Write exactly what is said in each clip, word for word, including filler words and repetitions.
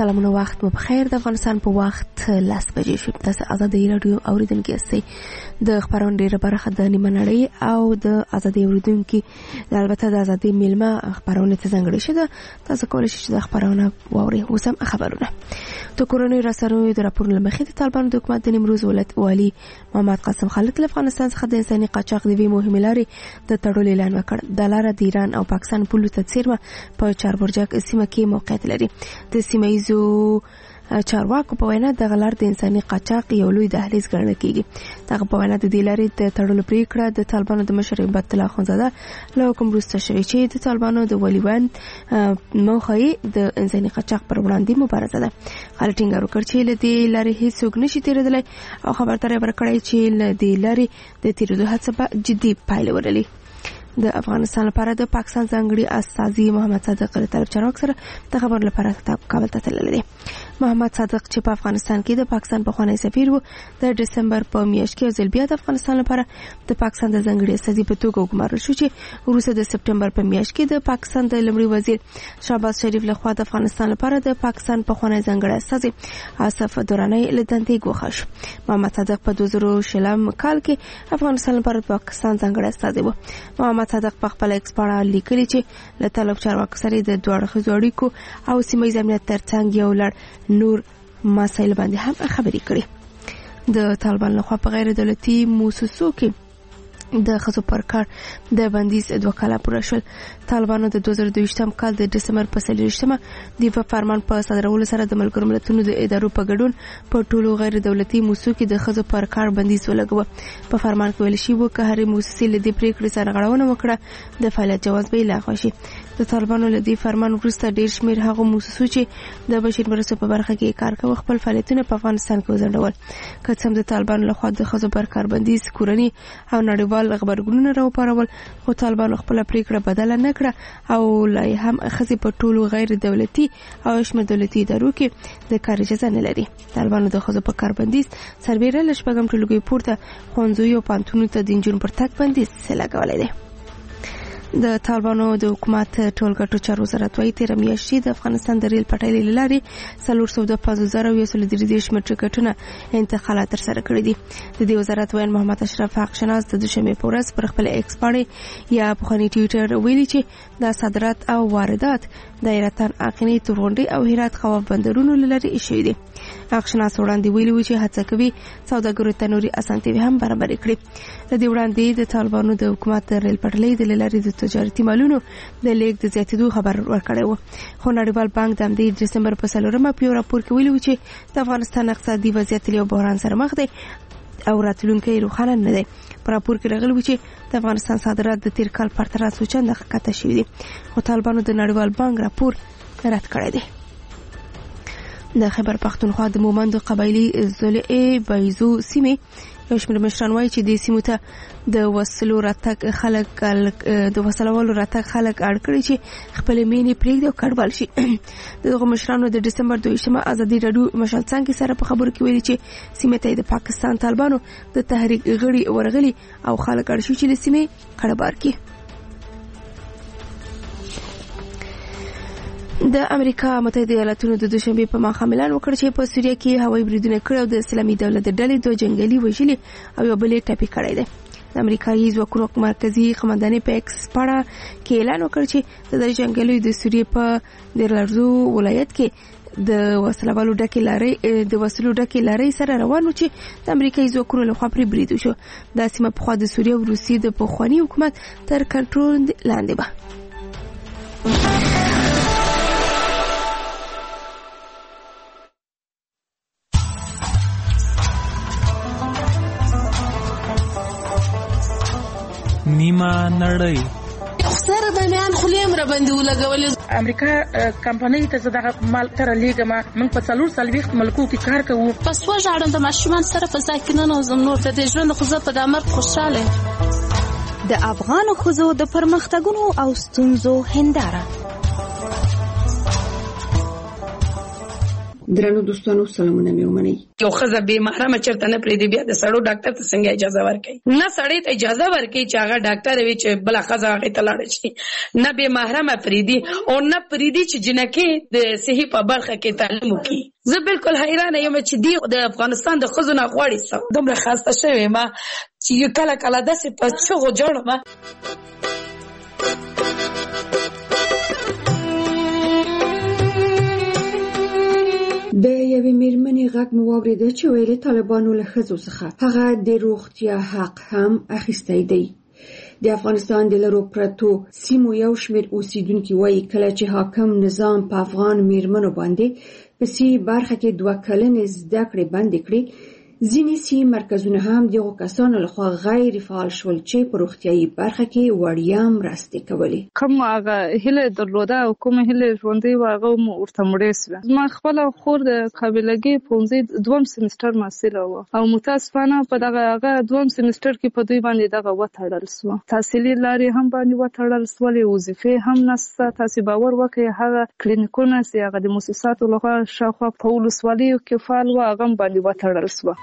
سلامونه، وخت مو بخیر. د افغانستان په وخت لاس بجې شو. تاسو ازادي رادیو اوریدونکو یاستئ. د خبرونو ډیره برخه د نیمه نړۍ او د ازادي اوریدونکو البته د ازادي میلمه خبرونه ته ځانګړي شوه. تاسو کولای شئ د خبرونه واورئ. اوس هم خبرونه د کورونو رسنیو د راپورونو لمخې د طالبانو د حکومت د نیمروز ولایت والي محمد قاسم خالد له افغانستان څخه د انساني قاچاق د وی مهمې لارې د تړلو اعلان وکړ. د لارې د ایران او پاکستان پولو ته څیرمه په چاربرجک سیمه کې موقعیت لري. د سیمه ییزو چارواکو په وینا د غلار د انساني قاچاق یو لوی دهلیز ګڼل کیږي. دغه په وینا د دې لارې د تړلو پریکړه د طالبانو د مشر عبادت الله اخونزاده له حکم وروسته شوې چې د طالبانو د ولیوان موخه د انساني قاچاق پر وړاندې مبارزه ده. خالد ټینګار وکړ چې له دې لارې هیڅوک نشي تیریدلی او خبرداری ورکړی چې له دې لارې د تیریدو هڅه به جدي پایله ولري. د افغانستان لپاره د پاکستان ځانګړي استازي محمد صادق له طرف چارواک سره د خبر لپاره کابل ته تللی دی. محمد صادق چې په افغانستان کې د پاکستان پخوانی سفیر و، د دسمبر په میاشت کې ځل بیا د افغانستان لپاره د پاکستان د ځانګړي استازي په توګه وګمارل شو چې وروسته د سپټمبر په میاشت کې د پاکستان د لومړي وزیر شهباز شریف لخوا د افغانستان لپاره د پاکستان پخوانی ځانګړي استازي آصف درانی له دندې ګوښه شو. محمد صادق په دوه زره شلم کال کې افغانستان لپاره د پاکستان ځانګړي استازي و. محمد صادق په خپل ایکس باندې لیکلي چې له طالب چارواکو سره د دوه اړخیزو اړیکو او سیمه ییز امنیت ترڅنګ یو لړ نور مسایل باندې هم خبرې کړې. د طالبان لخوا په غیر دولتي موسسو کې د خصو پر کار د بندیز دوه کاله پوره شول. طالبانو د دوه زره دویشتم کال د دسمبر په څلوېښتمه د فرمان په صدرولو سره د ملګرو ملتونو د ادارو په ګډون په ټولو غیر دولتي موسسو کې د خصو پر کار بندیز ولګوه. په فرمان کې ویل شوی چې هرې موسسې له دې پریکړې سره غړونه وکړه د فعالیت جواز به لغوه شي. د طالبانو له دې فرمان وروسته ډیر شمیر هغه موسسو چې د بشري مرستو په برخه کې کار کوي خپل فعالیتونه په افغانستان کې وځنډول. که څه هم د طالبانو لخوا د خصو پر کار بندیز کورنی او نړیوال خبرګونونه راوپارول، خو طالبانو خپل پریکړه بدله نه کړه او لای هم خزي په ټولو غیر دولتي او شمه دولتي ادارو کې د کار اجازه نه لري. طالبانو د خزو په کار بندیز سربېره لشپږم ټولګي پورته خوندزوی او پانتونو ته د انجون پر تک بندیز لګولای دی. د طالبانو د حکومت ټولګټو چارو وزارت وايي تیر میاشتې د افغانستان د ریل پټلۍ لارې څلور سوه پنځوس زره یو سل درې متره ټکټونه انتقالات ترسره کړي دي. د دې وزارت وایي محمد اشرف حق شناس د دوشنبه په ورځ پر خپل ایکس باندې یا په خني ټوئیټر ویلي چې د صادرات او واردات د ایران اقینی تورغونډي او هرات خواف بندرونو لري شوی دي. حق شناس وړاندې ویلي و چې هڅه کوي سوداګرو ته نوري اسانتیاوې هم برابر کړي. د دې وړاندې د طالبانو د حکومت د ریل پټلۍ د لارې د تجارتي مالونو د لیک د زیاتېدو خبر ورکړی و. خو نړیوال بانک د همدې دسمبر په څلورمه په یو راپور کې ویلي و چې د افغانستان اقتصادي وضعیت له بحران سره مخ دی او راتلونکی روښانه نه دی. په راپور کې راغلی و چې د افغانستان صادرات د تیر کال پرتله څو چنده ښکته شوي دي، خو طالبانو د نړیوال بانک راپور رد کړی دی. د خیبر پختونخوا د مومندو قبایلی ضلع بایزو سیمې یو شمېر مشران وایي چې د سیمو ته د وسلو راتګ خلک د وسلوالو راتګ خلک اړ کړي چې خپل مینې پرېږدي او کډوال شي. دغه مشرانو د دسمبر دویشتمه ازادي رادیو مشال څنګه سره په خبرو کې ویلي چې سیمه ته د پاکستان طالبانو د تحریک غړي ورغلي او خلک اړ شي چې له سیمې کډبار کړي. د امریکا متحده ایالاتونو د دوشنبه په ماښام اعلان وکړ چې په سوریه کې هوایي بریدونه کړي او د اسلامي دولت د ډلې دوه جنگلي وژلي او یو بل ټپي کړی دی. د امریکایي ځواکونو مرکزی قومندانۍ په ایکس پاڼه کې اعلان وکړ چې د جنگلي د سوریه په دیرلارزو ولایت کې د وسلوالو ډکې لارې د وسلو ډکې لارې سره روان و چې د امریکایي ځواکونو لخوا پرې برید وشو. دا سیمه پخوا د سوریه او روسیې د پخواني حکومت تر کنټرول لاندې وه. نیمه نړۍ سره باندې خلیم را باندې ولګولې. امریکا کمپنۍ ته زړه مال تر لیګما موږ په څلور سلويخت ملکو کې کار کوو. پس وژاړم د ماشومان سره په ځکه نه زم نور ته د ژوند خو زه په دمر خوشاله. د افغان خزو د پرمختګونو او ستونزو هنداره درنو دوستانو سلامونه مې ومنئ. یو ښځه بې محرمه چېرته نه پرېږدي، بیا د سړو ډاکټر ته څنګه اجازه ورکوي؟ نه سړی ته اجازه ورکوي چې هغه ډاکټر وي چې بله ښځه هغې ته لاړه شي، نه بې محرمه پرېږدي او نه پرېږدي چې جنکۍ د صحي په برخه کې تعلیم وکړي. زه بالکل حیرانه یم چې دی د افغانستان د ښځو نه غواړي څه. دومره خسته شوې یم چې کله کله داسې په چغو ژاړم. د یوې مېرمنې غږ مو واورېده چې ویلې طالبانو له ښځو څخه هغه د روغتیا حق هم اخیستی دی. د افغانستان د لرو پرتو سیمو یو شمېر اوسیدونکي وایي کله چې حاکم نظام په افغان مېرمنو باندې په سی برخه کې دوه کلنې زده کړې بندې کړې، ځینې سی مرکزونه هم دغو کسانو لخوا غیر فعال شول چې په روغتیایي برخه کې وړیا مرستې کولې. کوم هغه هیله درلوده او کوم هیله ژوندۍ وه هغه مو ورته مړې سوه. زما خپله خور د قابلګۍ پوهنځي دوم سمستر محصله وه او متاسفانه په دغه هغه دوم سمستر کې په دوی باندې دغه وتړل سوه. تحصیلي لارې هم باندې وتړل سولې، وظیفې هم نشته. تاسې باور وکړئ هغه کلینیکونه چې هغه د مؤسساتو لخوا شاوخوا په ولسوالیو کې فعال وه هغه هم باندې وتړل سوه.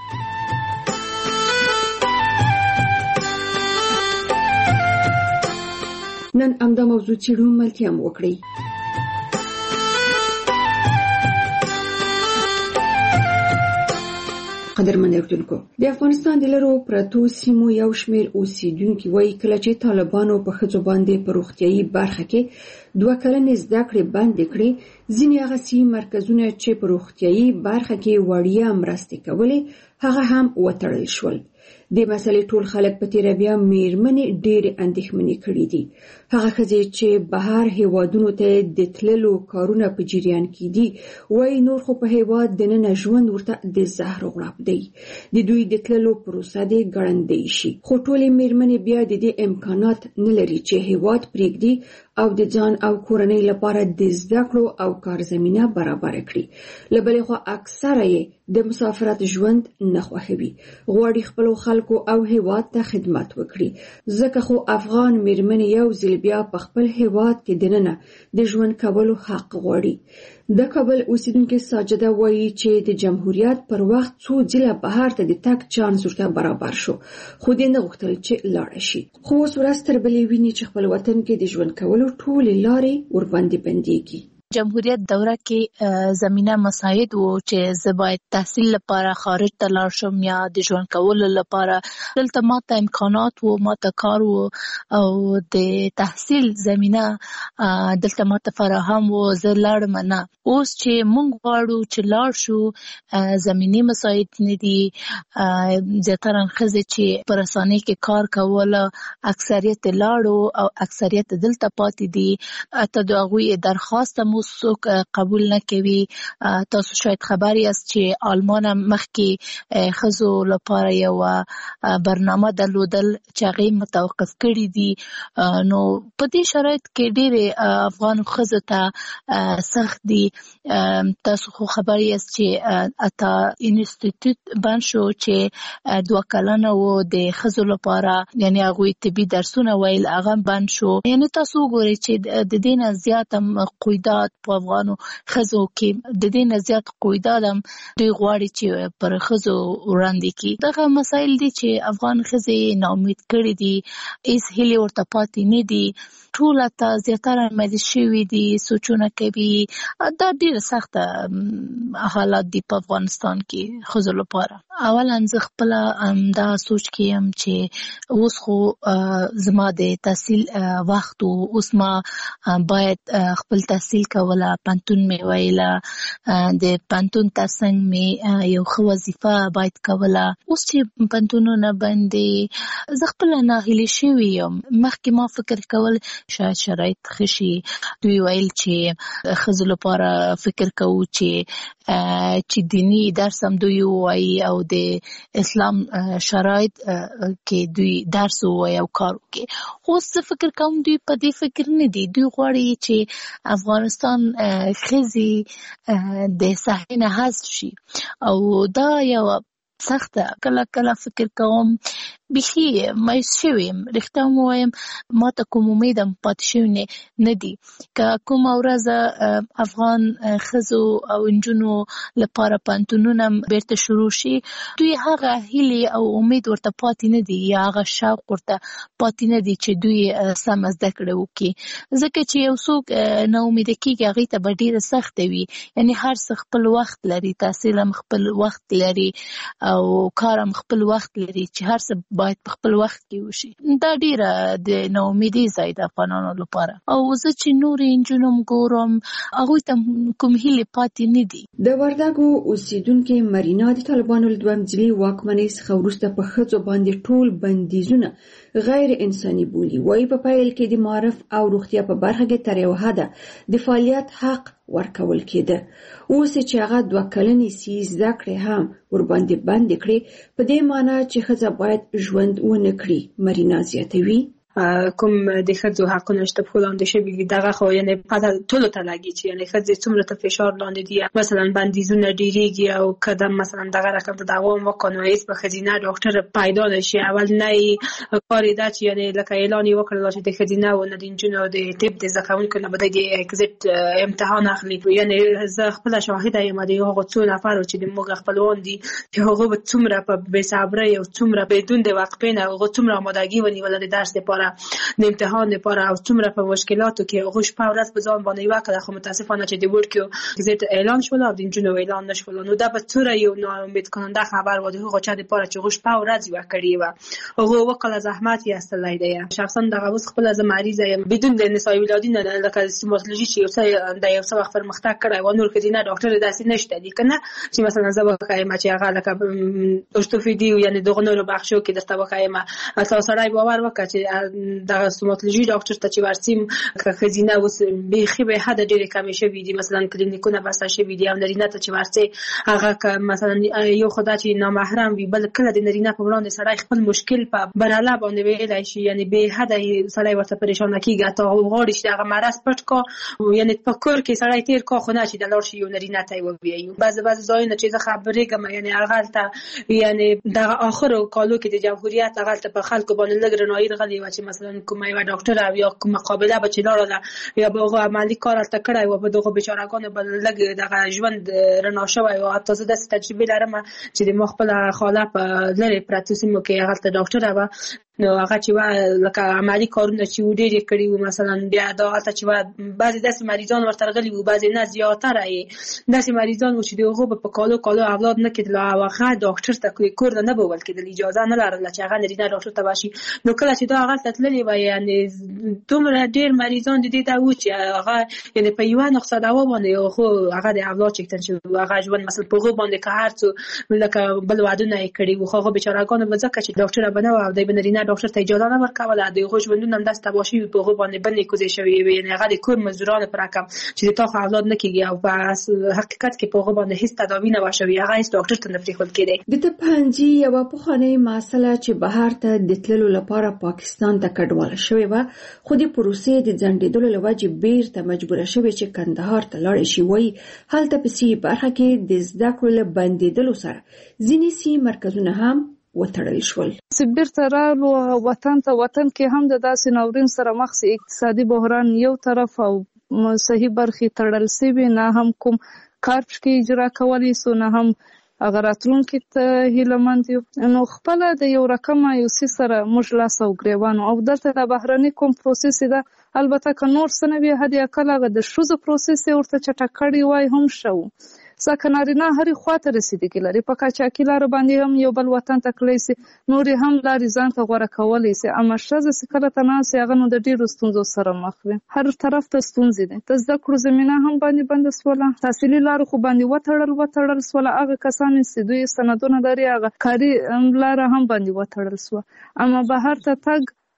نن همدا موضوع څېړو، ملتیا مو وکړئ. قدرمن اورېدونکو، د افغانستان د لرو پرتو سیمو یو شمېر اوسیدونکي وایي کله چې طالبانو په ښځو باندې په روغتیایي برخه کې دوه کلنې زده کړې بندې کړې، ځینې هغه سی مرکزونه چې په روغتیایي برخه کې وړیا مرستې کولې هغه هم وتړل شول. د مسلې ټول خلک په تیره بیا مېرمنې ډېرې اندېښمنې کړي دي. هغه ښځې چې بهر هیوادونو ته د تللو کارونه په جریان کې دي وایي نور خو په هیواد دننه ژوند ورته د زهر غړپ دی. د دوی د تللو پروسه دې ګړندۍ شي، خو ټولې مېرمنې بیا د دې امکانات نه لري چې هیواد پرېږدي او د ځان او کورنۍ لپاره د زده کړو او کار زمینه برابر کړي. له بلې خوا اکثره یې د مسافرت ژوند نه خوښوي، غواړي خپلو خلکو او هیواد ته خدمت وکړي. ځکه خو افغان مېرمنې یو ځل بیا په خپل هیواد کې دننه د ژوند کولو حق غواړي. د کابل اوسیدونکې ساجده وایي چې د جمهوریت پر وخت څو ځله بهر ته د تګ چانس ورته برابر شو، خو دې نه غوښتل چې لاړه شي. خو اوس ورځ تر بلې ویني چې خپل وطن کې د ژوند کولو ټولې لارې ورباندې بندېږي. جمهوریت دوره کې زمینه مساعد وو چې زه باید تحصیل لپاره خارج ته لاړ شم یا د ژوند کولو لپاره. دلته ماته امکانات وو، ماته کار وو او د تحصیل زمینه دلته ماته فراهم وو. زه لاړم نه. اوس چې مونږ غواړو چې لاړ شو زمینی مساعد نه دي. زیاتره ښځې چې په رسانۍ کې کار کوله اکثریت لاړو او اکثریت دلته پاتې دي. حتی د هغوی درخواست مو څوک قبول نه کوي. تاسو شاید خبر یاست چې آلمان مخکې ښځو لپاره یو برنامه درلودل چې هغې متوقف کړي دي. نو په دې شرایط کې ډېرې افغان ښځو ته سخت دي. تاسو خو خبر یاست چې اته انسټیټیوټ بند شو چې دوه کلنه و د ښځو لپاره، یعنې هغوی طبي درسونه ویل هغه بند شو. یعنې تاسو وګورئ چې د دې نه زیات هم قیودات په افغانو ښځو کې د دې نه زیات قیودات هم دوی غواړي چې پر ښځو وړاندې کړي. دغه مسایل دي چې افغان ښځې ناامید کړي دي، هېڅ هیلې ورته پاتې نه دي. ټوله ته زیاتره مایل شوي دي، سوچونه کوي. دا ډېره سخته حالات دي په افغانستان کې ښځو لپاره. اولا زه خپله دا سوچ کې یم چې اوس خو زما د تحصیل وخت و، اوس ما باید خپل تحصیل کوله، پنتون مې ویله، د پنتون ترڅنګ مې یو ښه وظیفه باید کوله. اوس چې پنتونونه بند دي زه خپله ناهیلې شوې یم. مخکې ما فکر کول شاید شرایط ښه شي. دوی ویل چې ښځو لپاره فکر کوو چې چې دینی درس هم دوی ووایي او د اسلام شرایط کې دوی درس ووایي او کار وکړي. خو زه فکر کوم دوی په دې فکر نه دي. دوی غواړي چې افغانستان ښځې د صحنې نه حذف شي او دا یو سخته. کله کله فکر کوم بخي مایوس شویم، رښتیا وایم ما ته کوم امید هم پاتې شوی نه دي. که کومه ورځ افغان ښځو او نجونو لپاره پوهنتونونه بیرته شروع شي، دوی هغه هیلې او امید ورته پاتې نه دي یا هغه شوق ورته پاتې نه دي چې دوی سمه زده کړه وکړي. ځکه چې یو څوک نا امیده کېږي هغې ته به ډېره سخته وي. یعنې هر څه خپل وخت لري، تحصیل هم خپل وخت لري او کار هم خپل وخت لري چې هر څه باید په خپل وخت کې وشي. دا ډیره د ناامیدۍ ځای د افغانانو لپاره. او زه چې نورې نجونې هم ګورم هغوی ته کوم هیلې پاتې نه دي. د وردګو اوسیدونکې مرینا د طالبانو له دویم ځلي واکمنۍ څخه وروسته په ښځو باندې ټول بندیزونه غیر انساني بولي. وایي په پیل کې د معرف او روغتیا په برخه کې تر یو حده د فعالیت حق ورکول کېده. اوس چې هغه دوه کلنې سي زده کړې هم ورباندې بندې کړې، په دې معنی چې ښځه باید ژوند ونه کړي. مرینا زیاتوي کوم د ښځو حقونه شته په وړاندې شوي دي، دغه خو یعنې پته ټولو ته لګي چې یعنې ښځې څومره ته فشار لاندې دي. مثلا بندیزونه ډېرېږي او که د مثلا دغه رقم ته دوام وکړو نو هېڅ به ښځینه ډاکټر پیدا نه شي. اول نه یې کار یې ده چې یعنې لکه اعلان یې وکړل چې د ښځینه او نه د نجونو د طب د زده کوونکو نه به د اکزیټ امتحان اخلي. یعنې زه خپله شاهده یم د هغو څو نفرو چې د موږ خپلوان دي چې هغوی به څومره په بېصبرۍ او څومره بدون د وقفې نه هغوی څومره آمادګي ونیوله د درس لپاره، د امتحان لپاره، او څومره په مشکلاتو کې هغوی شپه ورځ په ځان باندې وکړه. خو متاسفانه چې د وړکیو اکزیټ اعلان شول او د نجونو اعلان نه شول، نو دا به څومره یو ناامید کننده خبر و د هغو چا دپاره چې هغوی شپه ورځ یوه کړې وه. هغوی اووه کاله زحمت یې ایستلی دی. شخصا دغه اوس خپله زه مریضه یم بدون د نسایي ولادي نه، لکه سټوماتولوژي چې یو څه د یو څه وخت پرمختګ کړی و، نور ښځینه ډاکټر داسې نشته دي که نه چې مثلا زه وښیم چې هغه لکه ارتوپیدي یعنې دغو نورو بخشو کې درته وښیم. تا سړی باور وکړه چې دغه ستوماتولوژي ډاکټر ته چې ورسیم که ښځینه اوس بیخي به حده ډېرې کمې شوي دي، مثلا کلینیکونه بسته شوي دي. او نرینه ته چې ورسې هغه که مثلا یو خو دا چې نامحرم وي، بل کله د نرینه په وړاندې سړی خپل مشکل په برله باندې ویلی شي، یعنې بې حده سړی ورته پریشانه کېږي. حتی غواړي چې دغه مرض پټ کا، یعنې په کور کې سړی تېر کا، خو نه چې د لاړ شي یو نرینه ته یې ووایي. بعضې بعضې ځایونه چې زه خبرېږم یعنې هغلته یعنې دغه آخرو کالو کې د جمهوریت هغلته په خلکو باندې لږ رڼایي راغلې وه چې مثلا کومه یوه ډاکټر او یا کومه قابله به چې لاړله یا به هغه عملي کار هلته کړی و، به دغو بېچارهګانو به لږ دغه ژوند رڼا شوی و. حتی زه داسې تجربې لرم چې د ما خپله خاله په لرې پرتو سیمو کې هغلته ډاکټره وه، نو هغه چې وه لکه عملي کارونه چې و ډېر یې کړي وو. مثلا بیا دا هلته چې وه بعضې داسې مریضان ورته راغلي وو، بعضې نه زیاتره یې داسې مریضان وو چې د هغو به په کالو کالو اولاد نه کېدل او هغه ډاکټر ته کور ته نه به ول کېدل، اجازه نه لرله چې هغه نرینه ډاکټر ته ورشي. نو کله چې دا هغلته تللې وه یعنې دومره ډېر مریضان د دې ته وو چې هغه یعنې په یوه نقصه دوا باندې خو هغه د اولاد چکتن شوي وو. هغه ژوند مثلا په هغو باندې که هر څو لکه بل ودونه یې کړي وو، خو هغه بېچارهګانو به ځکه چې ډاکټره به نه وه او دی به نرینه ډاکټر ته اجازه نه ورکوله، د هغو ژوندونه هم داسې تباه شوي په هغو باندې بندې کوزې شوې وې. یعنې هغه د کور مزدورانو په رقم چې د تا خو اولاد نه کېږي او په حقیقت کې په هغو باندې هېڅ تداوي نه وه شوې، هغه هېڅ ډاکټر ته نه پرېښودل کېدی. د طب پوهنځي یوه پخوانۍ محصله چې بهر ته د تللو لپاره پاکستان ته کډواله شوې وه، خو د پروسې د ځنډېدلو له وجې بیرته مجبوره شوې چې کندهار ته لاړه شي. وایي هلته په سي برخه کې د زده کړو له بندېدلو سره ځینې سي مرکزونه هم وتړل شول. چې بیرته راغلو وطن ته، وطن کې هم د داسې ناورین سره مخ سي، اقتصادي بحران یو طرف او صحیح برخې تړل سوي، نه هم کوم کار پکې اجرا کولی سو، نه هم هغه راتلونکي ته هیلهمند یو. نو خپله د یو رقمه یو څیز سره موږ لاس او ګرېوان او دلته د بهرني کوم پروسس ده. البته که نور څه نه وي، حدې اقل هغه د ښځو پروسس یې ورته چټک کړی وای هم ښه و. ځکه نارینه هرې خوا ته رسېدګي لري، په قاچاقي لارو باندې هم یو بل وطن ته تللی سي، نورې هم لارې ځان ته غوره کولی سي. اما ښځه چې کله ته ناست یې هغه نو د ډېرو ستونزو سره مخ وي، هر طرف ته ستونزې دي. د زده کړو زمینه هم باندې بنده سوله، تحصیلي لارو خو باندې وتړل وتړل سوله. هغه کسان چې دوی سندونه لري هغه کاري لاره هم باندې وتړل سوه. اما بهر ته تګ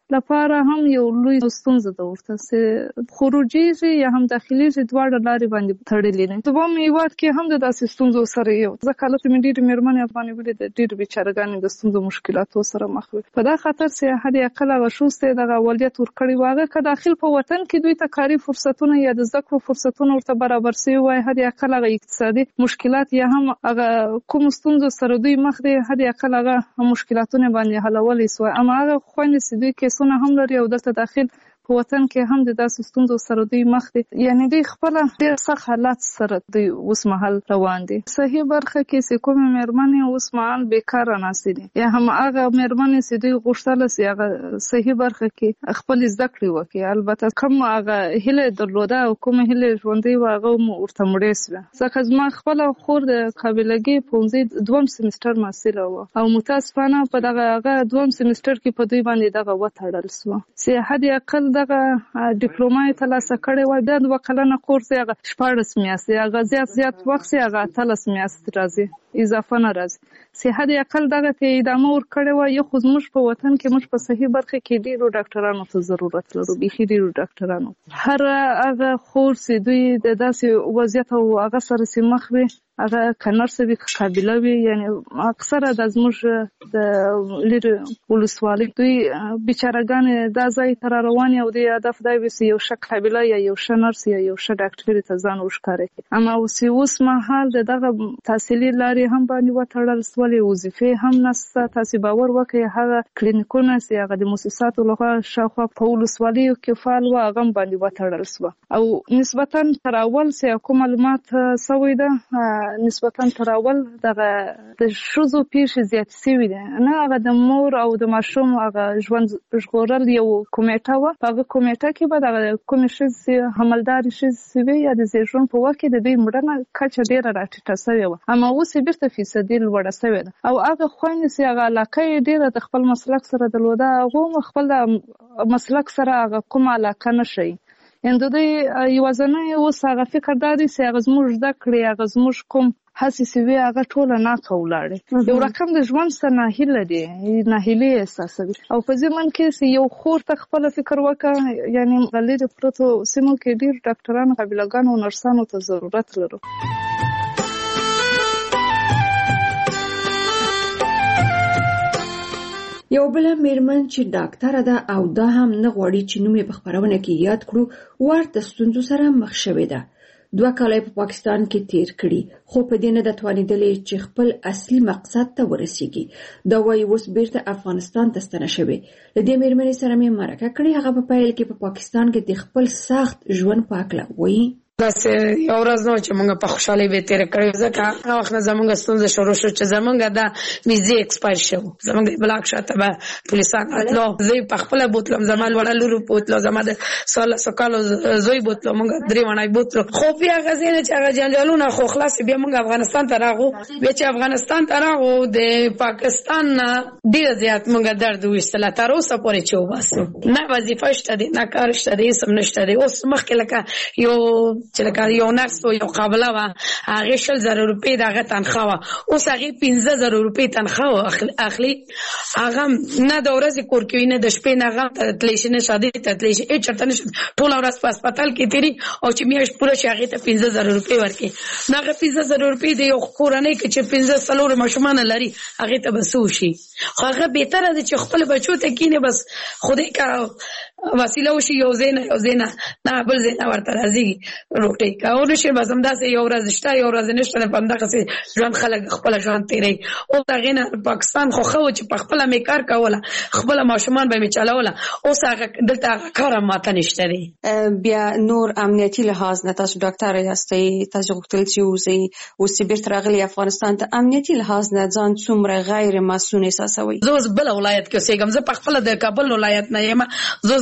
لپاره هم یو لوی ستونزه ده ورته چې خروجي یا هم داخلي دواړه لارې باندې تړلې دي. په بام هیواد کې هم د داسې ستونزو سره یو ځکه هلته مې ډېرې مېرمنې افغانې ولې د ډېرې بیچارهګانې د ستونزو مشکلاتو سره مخ وي. په دا خاطر چې حد اقل هغه شوز ته دغه اولویت ورکړی و هغه که داخل په وطن کې دوی ته کاري فرصتونه یا د زده کړو فرصتونه ورته برابر سوي وای، حد اقل هغه اقتصادي مشکلات یا هم هغه کوم ستونزو سره دوی مخ دي حد اقل هغه مشکلاتونه باندې حلولی سوای. اما هغه خویندې چې دوی کیسونه هم لري او دلته داخل په وطن کې هم د داسې ستونزو سره دوی مخ دي، یعنی دوی خپله ډېر سخت حالات سره دوی اوس مهال روان دي. صحیح برخه کې چې کومې مېرمنې اوس مهال بیکاره ناستې دي یا هم هغه مېرمنې چې دوی غوښتله چې هغه صحیح برخه کې خپلې زده کړې وکړي، البته کوم هغه هیله درلوده او کومه هیله ژوندۍ وه هغه مو ورته مړې سوه. ځکه زما خپله خور د قابلګۍ پوهنځي دوم سیمسټر محصله وه او متاسفانه په دغه هغه دوم سیمسټر کې په دوی باندې دغه وتړل سوه چې حد اقل دغه ډیپلوما یې ترلاسه کړې وای، بیا دوه کلنه کورس یې هغه شپاړس میاشتې هغه زیات زیات وخت یې هغه اتلس میاشتې راځي، اضافه نه راځي. صحت اقل دغه ته ادامه ورکړې وای. یو خو زموږ په وطن کې موږ په صحي برخه کې ډېرو ډاکټرانو ته ضرورت لرو، بیخي ډېرو ډاکټرانو. هر هغه خور چې دوی د داسې وضعیت او هغه سره چې مخ وي هغه که نرسه وي که قابله وي، یعنی اکثره د زموږ د لرې ولسوالۍ دوی بیچارهګانې دا ځای ته را روانې او دوی هدف دا وي چې یو ښه قابله یا یو ښه نرس یا یو ښه ډاکټري ته ځان وښکاره کړي. اما چې اوس مهال د دغه تحصیلي لارې هم باندې وتړل سولې، وظیفې هم نشته. تاسې باور وکړئ هغه کلینیکونه چې هغه د مؤسساتو لخوا شاوخوا په ولسوالیو کې فعال وه هغه هم باندې وتړل سوه او نسبتا تر اول چې کوم معلومات سوی ده نسبتا تر اول دغه د ښځو پیښې زیاتې سوي دي، نه هغه د مور او د ماشوم هغه ژوند ژغورل یو کمیټه وه، په هغه کمیټه کې به دغه کومې ښځې حملدارې ښځې سوي یا د زیږون په وخت کې د دوی مړینه کچه ډېره راټیټه سوې وه، اما اوس یې بېرته فیصدي لوړه سوې ده. او هغه خویندې چې هغه علاقه یې ډېره د خپل مسلک سره درلوده هغو هم خپل د مسلک سره هغه کومه علاقه نه ښیي. یعنې د دوی یوازینی اوس هغه فکر دا دی چې هغه زموږ زده کړې هغه زموږ کوم هڅې چې وي هغه ټوله ناکه ولاړې، یو رقم د ژوند څخه ناهیله دي، ناهیلي احساسوي. او په ضمن کې چې یو خور ته خپله فکر وکړه، یعنې لرې پرتو سیمو کې ډېر ډاکټرانو قابلګانو او نرسانو ته ضرورت لرو. یو بله مېرمن چې ډاکټره ده او دا هم نه غواړي چې نوم یې په خپرونه کې یاد کړو ورته ستونزو سره مخ شوې ده. دوه کاله په پاکستان کې تیر کړي خو په دې نه ده توانېدلې چې خپل اصلي مقصد ته ورسیږي. دا وایي اوس بیرته افغانستان ته ستنه شوې. له دې مېرمنې سره مې مرکه کړې، هغه په پیل کې په پاکستان کې د خپل سخت ژوند په هکله وایي. داسې یو ورځ نو چې موږ په خوشحالۍ به تېره کړې، ځکه هغه وخت نه زموږ ستونزه شروع شو چې زموږ دا ویزې اکسپایر شو، زموږ د بلاک شاته به پولیسان راتلو، زه یې په خپله بوتلم، زما لوړه لور بوتلو، زما د څوارلسو کالو زوی بوتلو، موږ درې واړه بوتلو. خو بیا هغه ځای نه چې هغه جنجالونه خو خلاص بیا موږ افغانستان ته راغو. بیا چې افغانستان ته راغو د پاکستان نه ډېر زیات موږ درد وویستله تر اوسه پورې چې وباسو. نه وظیفه شته دی، نه کار شته دی، هېڅ هم نشته دی. اوس مخکې لکه یو چې لکه یو نرس و یو قابله وه، هغې شل زره روپۍ د هغه تنخوا وه، اوس هغې پنځه زره روپۍ تنخوا اخلي. هغه نه د ورځې کور کوي نه د شپې، نه هغه ته تللی شي نه شادۍ ته تللی شي، هېڅ چېرته نه شي، ټوله ورځ په هسپتال کې تېري او چې میاشت پوره شي هغې ته پنځه زره روپۍ ورکړي. نو هغه پنځه زره روپۍ د یو کورنۍ کې چې پنځه څلور ماشومان لري هغې ته به څه وشي. خو هغه بهتره ده چې خپل بچو ته کښېني، بس خدای که وسیله وشي یو ځای نه یو ځای نه نه بل ځای نه ورته راځي روټۍ که او نشي بس همداسې یو ورځ شته یو ورځ نشته، په همدغسې ژوند خلک خپله ژوند تېروي. اوس هغې نه پاکستان خو ښه و چې په خپله مې کار کوله، خپله ماشومان به مې چلوله. اوس هغه دلته هغه کار هم ماته نشته دی. بیا نور امنیتي لحاظ نه تاسو ډاکټره یاستئ، تاسو غوښتل چې ووځئ، اوس چې بېرته راغلي افغانستان ته، امنیتي لحاظ نه ځان څومره غیر مسؤل احساسوئ؟ زه اوس بله ولایت کې اوسېږم، زه په خپله د کابل ولایت نه یم، زه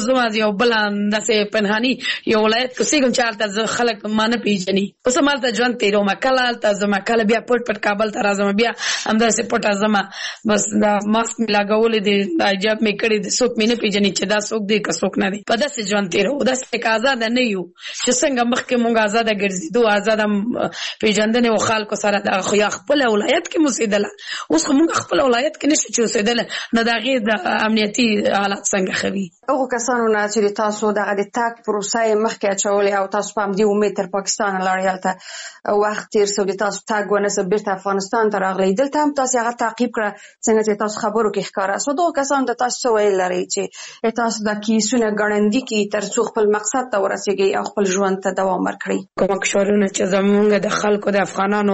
زما یو بل داسې پنهاني یو ولایت کې اوسېږم چې هلته زه خلک ما نه پېژني. اوس هم هلته ژوند تېروم. کله هلته ځم کله بیا پټ پټ کابل ته راځم بیا همداسې پټه ځم. بس دا ماسک مې لګولی دی دا حجاب مې کړی دی څوک مې نه پېژني چې دا څوک دی که څوک نه دی. په داسې ژوند تېروو. داسې که ازاده نه یو چې څنګه مخکې مونږ ازاده ګرځېدو ازاده پېژندنې و خلکو سره دغه خو یا خپله ولایت کې مو اوسېدله. اوس خو مونږ خپله ولایت کې نشو چې اوسېدلی نو د هغې د امنیتي حالات څنګه ښه وي. هغو کسانو نه چې تاسو دغه د تګ پروسه یې مخکې اچولې او تاسو په همدې امید تر پاکستانه لاړئ هلته وخت تېر سو د تاسو تګ ونه سو بېرته افغانستان ته راغلئ دلته هم تاسې هغه تعقیب کړه څنګه چې تاسو خبرو کې ښکاره سو. دغو کسانو ته تاسو څه ویل لرئ چې تاسو دا کیسونه ګړندي کړي تر څو خپل مقصد ته ورسېږئ او خپل ژوند ته دوام ورکړئ؟ کومک شعارونه چې زمونږ د خلکو د افغانانو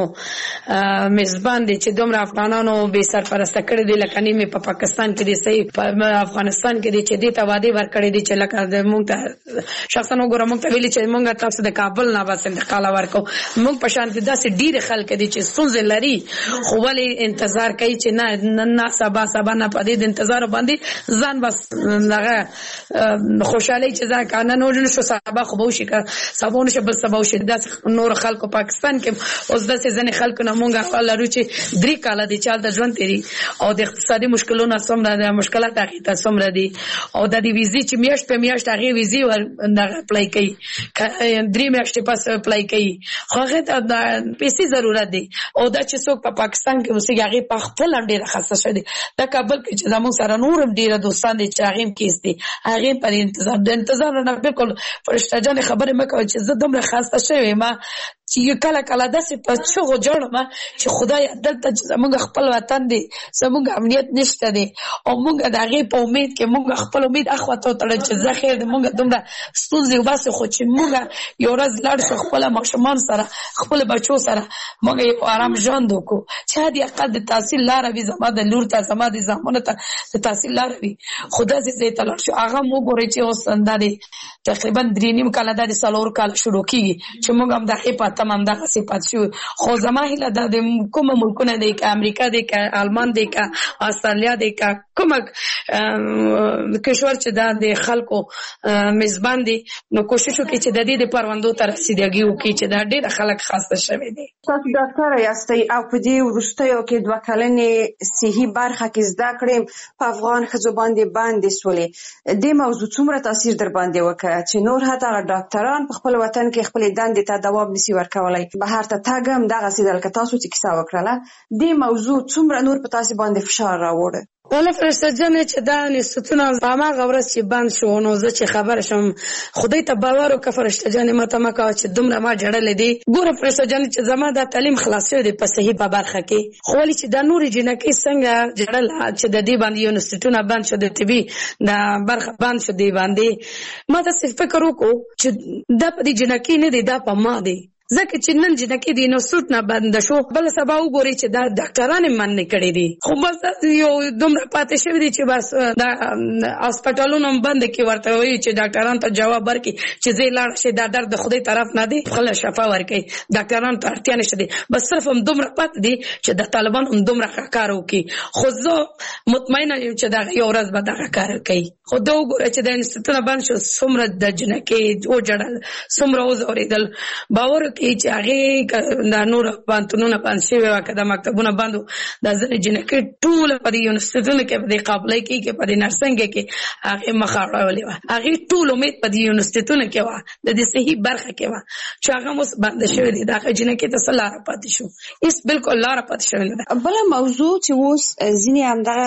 میزبان دي چې دومره افغانانو بې سرپرسته کړي دي لکه نیمې په پاکستان کې دي صحیح په افغانستان کې دي چې دې ته وعدې ورکړي دي چې لکه مونږ ته شخصا وګوره مونږ ته ویلي چې مونږ تاسو د کابل نه بس انتقال ورکو. مونږ په شان داسې ډېرې خلک دي چې ستونزې لري خو ولې انتظار کوي چې نه نه سبا سبا نه په دې انتظار باندې ځان بس دغه خوشحالي چې ځان کنه نو نشو سبا خو به وشي سبا نشو بل سبا وشي. داسې نور خلکو پاکستان کې اوس داسې ځینې خلکو نه مونږ لرو چې درې کاله دي چې هلته ژوند تېري او د اقتصادي مشکلونه څومره د مشکلات هغې ته څومره دي او د دې ویزې چې میاشت په میاشت هغې ویزې دغه اپلای کوي درې میاشتې پس اپلای کوي خو هغې ته د پیسې ضرورت دی او دا چې څوک په پاکستان کې اوسېږي هغې په خپله هم ډېره خسته شوې دي. دا کابل کې چې زموږ سره نور هم ډېره دوستان دي چې هغې هم کیس دي هغې په انتظار د انتظار نه بالکل فرشته جانې خبرې مه کوه چې زه دومره خسته شوې یم چې کله کله داسې په چغو ژاړم چې خدایه دلته چې زموږ خپل وطن دی زموږ امنیت نشته دی او موږ د هغې په امید کې موږ خپل امید اخواته وتړل چې زه خیر دی موږ دومره ستونزې وباسو خو چې موږ یو ورځ لاړ شو خپله ماشومان سره خپل بچو سره موږ یو آرام ژوند وکړو چې حد اقل د تحصیل لاره وي زما د لور ته زما د زامنو ته د تحصیل لاره وي. خو داسې ځای ته لاړ شو هغه هم وګورئ چې اوس دا د تقریبا درې نیم کاله دا د څلور کاله شروع کېږي چې موږ هم د هغې په تمام دغسې پاتې شوي. خو زما هیله دا د کومه ملکونه دی که امریکا دی که آلمان دی که استرالیا دی که کومه کشور چې دا د خلکو میزبان دی نو کوشش وکړي چې د دې د پروندو ته رسیدګي وکړي چې دا ډېر خلک خسته شوي دي. تاسو ډاکټره یاستئ او په دې وروستیو کې دوه کلنې صحي برخه کې زده کړې په افغان ښځو باندې باندې سولې دې موضوع څومره تاثیر در باندې وکړه چې نور حتی ډاکټران په خپل وطن کې خپلې دندې ته دوام نشي ورکولی بهر ته تګ هم دغسې ده لکه تاسو چې کیسه وکړله دې موضوع څومره نور په تاسې باندې فشار راوړه؟ والا فرشته جانې چې دا انستیتونه په هماغه ورځ چې بند شو نو زه چې خبره شم خدای ته باور وکړه فرشته جانې ماته مه کوه چې دومره ما جړلې دي. ګوره فرشته جانې چې زما دا تعلیم خلاص شوی دی په صحي په برخه کې خو ولې چې دا نورې جینکۍ څنګه جړله چې د دې باندې یو انستیتونه بند شو د طبي دا برخه بند شو دی باندې ما داسې فکر وکړو چې دا په دې جینکۍ نه دی دا په ما دی ځکه چې نن جنکې د انسټیټیوټ نه بنده شو بل سبا وګوري چې دا ډاکټران یې منع کړي دي خو بس یو دومره پاتې شوي دي چې بس دا هسپتالونه هم بند کړي ورته وایي چې ډاکټران ته جواب ورکړي چې ځئ لاړ شئ دا درد د خدای طرف نه دی خپله شفا ورکوي ډاکټرانو ته اړتیا نشته دی بس صرف هم دومره پاتې دي چې د طالبان هم دومره ښه کار وکړي خو زه مطمئنه یم چې دغه یو ورځ به دغه کار کوي. خو دا وګوره چې د انسټیټیوټونه بند شو څومره د جنکې وجړل څومره وځورېدل باور کې چې هغې دا نور پوهنتونونه بند شوي وه که دا مکتبونه بند وو دا ځینې جنکۍ ټوله په دې یونیورسټیټونو کې په دې قابلۍ کې کې په دې نرسنګ کې هغې مخه اړولې وه هغې ټول امید په دې یونیورسټیټونو کې وه د دې صحي برخه کې وه چې هغه هم اوس بنده شوې دي د هغې جنکۍ ته څه لاره پاتې شو هېڅ بلکل لاره پاتې شوې نه ده. بله موضوع چې اوس ځینې همدغه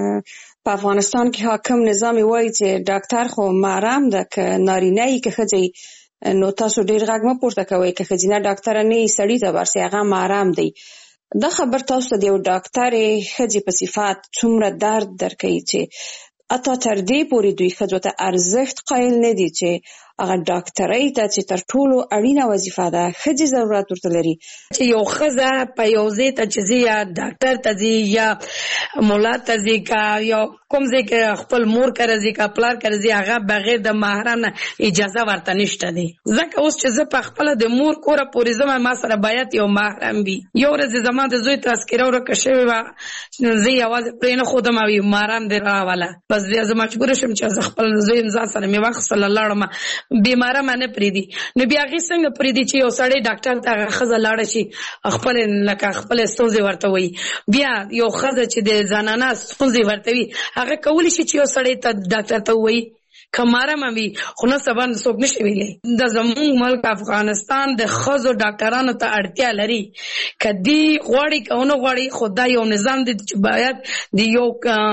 په افغانستان کې حاکم نظام وایي چې ډاکټر خو محرم ده که نارینه یي که ښځه نو تاسو ډیر غږ مه پورته کوئ که ښځینه ډاکټره نه یي سړي ته ورسئ هغه محرم دی. دا خبر تاسو ته د یو ډاکټرې ښځې په صفت څومره درد درکوي چې حتی تر دې پورې دوی ښځو ته ارزښت قایل نه دي چې هغه ډاکټرۍ ته چې تر ټولو اړینه وظیفه ده ښځې ضرورت ورته لري چې یو ښځه په یو ځای ته چې ځي یا ډاکټر ته ځي یا مولا ته ځي که یا کوم ځای کې خپل مور کره ځي که پلار کره ځي هغه بغیر د محرم نه اجازه ورته نشته دی. ځکه اوس چې زه په خپله د مور کوره پورې ځم ما سره باید یو محرم وي. یو ورځ زما د زوی تذکره ورکه شوې وه زه یوازې پرې نه ښودم او یو محرم دې راوله بس بیا زه مجبوره شم چې زه خپل زوی ځان سره مې واخیستله لاړم بې محرمه نه پرېږدي. نو بیا هغې څنګه پرېږدي چې یو سړی ډاکټر ته هغه ښځه لاړه شي خپل لکه خپلې ستونزې ورته وایي. بیا یو ښځه چې د زنانه ستونزې ورته وي هغه کولی شي چې یو سړی ته ډاکټر ته ووایي که محرمه وي خو نه سبا څوک نشي ویلی. د زموږ ملک افغانستان د ښځو ډاکټرانو ته اړتیا لري که دوی غواړي که ونه غواړي خو دا یو نظام دی چې باید د یو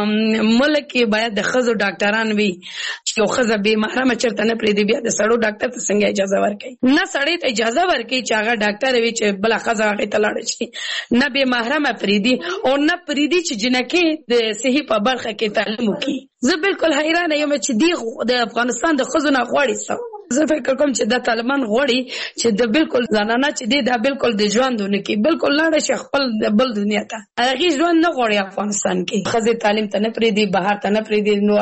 ملک کې باید د ښځو ډاکټران وي چې یو ښځه بې محرمه چېرته نه پرېږدي. بیا د سړو ډاکټر ته څنګه اجازه ورکوي؟ نه سړی ته اجازه ورکوي چې هغه ډاکټر وي چې بله ښځه هغې ته لاړه شي نه بې محرمه پرېږدي او نه پرېږدي چې جنکۍ د صحي په برخه کې تعلیم وکړي. زه بالکل حیرانه یم چې دی د افغانستان د ښځو نه غواړي څه. زه فکر کوم چې دا طالبان غواړي چې د بالکل زنانه چې دی دا بالکل د ژوند ونه کړي بالکل لاړه شي خپل بل دنیا ته. هغې ژوند نه غواړي افغانستان کې. ښځې تعلیم ته نه پرېږدي بهر ته نه پرېږدي نو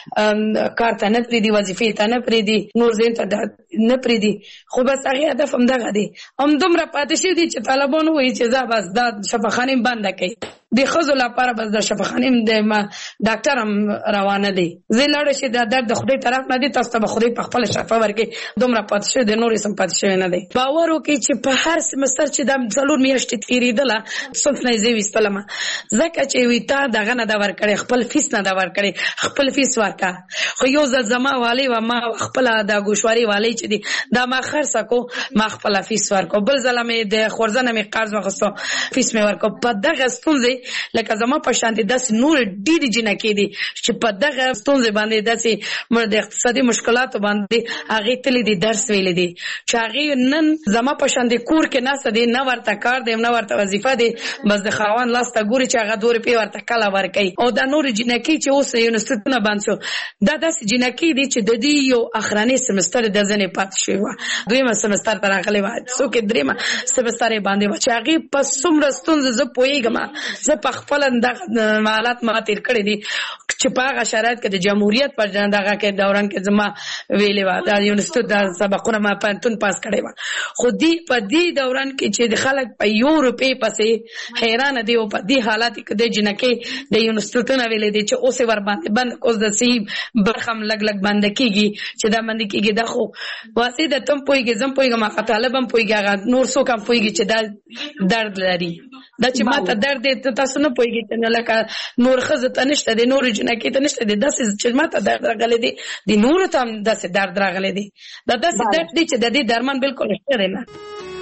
کار ته نه پرېږدي وظیفې ته نه پرېږدي نور ځای ته نه پرېږدي. خو بس هغې هدف همدغه دی. همدومره پاتې شوي دي چې طالبان ووایي چې زه بس دا شفاخانې بنده کوي د ښځو لپاره بس د شفاخانې د ډاکټر هم روانه دی. زه لاړه شي دا درد د خدای طرف نه دی تاسو ته به خدای په خپله شفا ورکړي. دومره پاتې شوی دی نور هېڅ هم پاتې شوی نه دی. باور وکړئ چې په هر سمستر چې دا څلور میاشتې تېرېدله صنف نه یې زه ویستلم ځکه چې وي تا دغه نه ده ورکړی خپل فیس نه ده ورکړی خپل فیس ورکړه. خو یو ځل زما والی وه ما خپله د ګوشواري والی چې دی دا ما خرڅه کو ما خپله فیس ورکړو. بل ځله مې د خورزه نه مې قرض واخیستو فیس مې ورکړو. په دغه ستونزې لکه زما په شانتې داسې نور ډېرې جنکۍ دي چې په دغه ستونزې باندې داسې د اقتصادي مشکلاتو باندې هغې تللی دي درس ویلی دي چې هغې نن زما په شانتې کور کې ناسته دي نه ورته کار دی نه ورته وظیفه دی بس د خاوند لاس ته ګوري چې هغه دوه روپۍ ورته کله ورکوي. او دا نورې جنکۍ چې اوس یونیورسټونه بند شو دا داسې جنکۍ دي چې د دې یو اخرنۍ سمستر د ځنې پاتې شوې وه دویمه سمستر ته راغلې وه څوک یې درېیمه سمستر یې باندې وه چې هغې په څومره ستونزې زه پوهېږم. زه په خپله دغه حالات ما تېر کړي دي چې په هغه شرایط کې د جمهوریت په دغه کې دوران کې زما ویلې وه د یونیورسټي د سبقونه ما پوهنتون پاس کړی وه. خو دې په دې دوران کې چې د خلک په یو روپۍ پسې حیرانه دي او په دې حالات کې د جنکۍ د یونیورسټونه ویلې دي چې اوس یې ورباندې بند اوس د صحي برخه هم لږ لږ بنده کېږي چې دا بنده کېږي. دا خو واسې د ته هم پوهېږي زه هم پوهېږم هغه طالب هم پوهېږي هغه نور څوک هم پوهېږي چې دا درد لري. دا چې ما ته درد دی تاسو نه پوهېږي چې نه لکه نور ښځو ته نشته دی نورې جنکۍ ته نشته دی داسې چې ما ته درد راغلی دی د نورو ته هم داسې درد راغلی دی. دا داسې درد دی چې د دې درمان بالکل شته دی نه.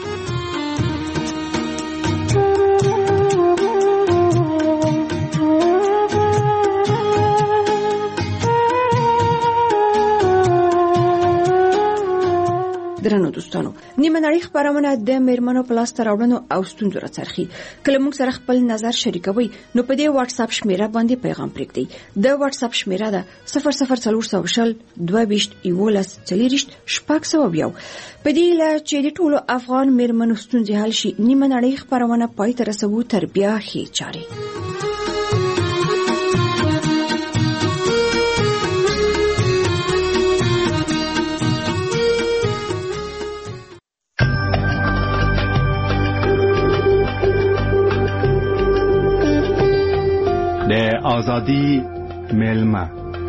درنو دوستانو نیمه نړۍ خپرونه د میرمنو په لاسته راوړنو او ستونزو راڅرخي. کله موږ سره خپل نظر شریکوي نو په دې واتس اپ شمیره باندې پیغام پرېږدئ. د واتس اپ شمیره ده صفر صفر څلور سوه شل دوه ویشت یولس څلېرویشت شپږ سوه یو. په دې هیله چې د ټولو افغان میرمنو ستونزې حل شي نیمه نړۍ خپرونه پای ته رسوو تر بیا ښې چارې. د آزادی میلمه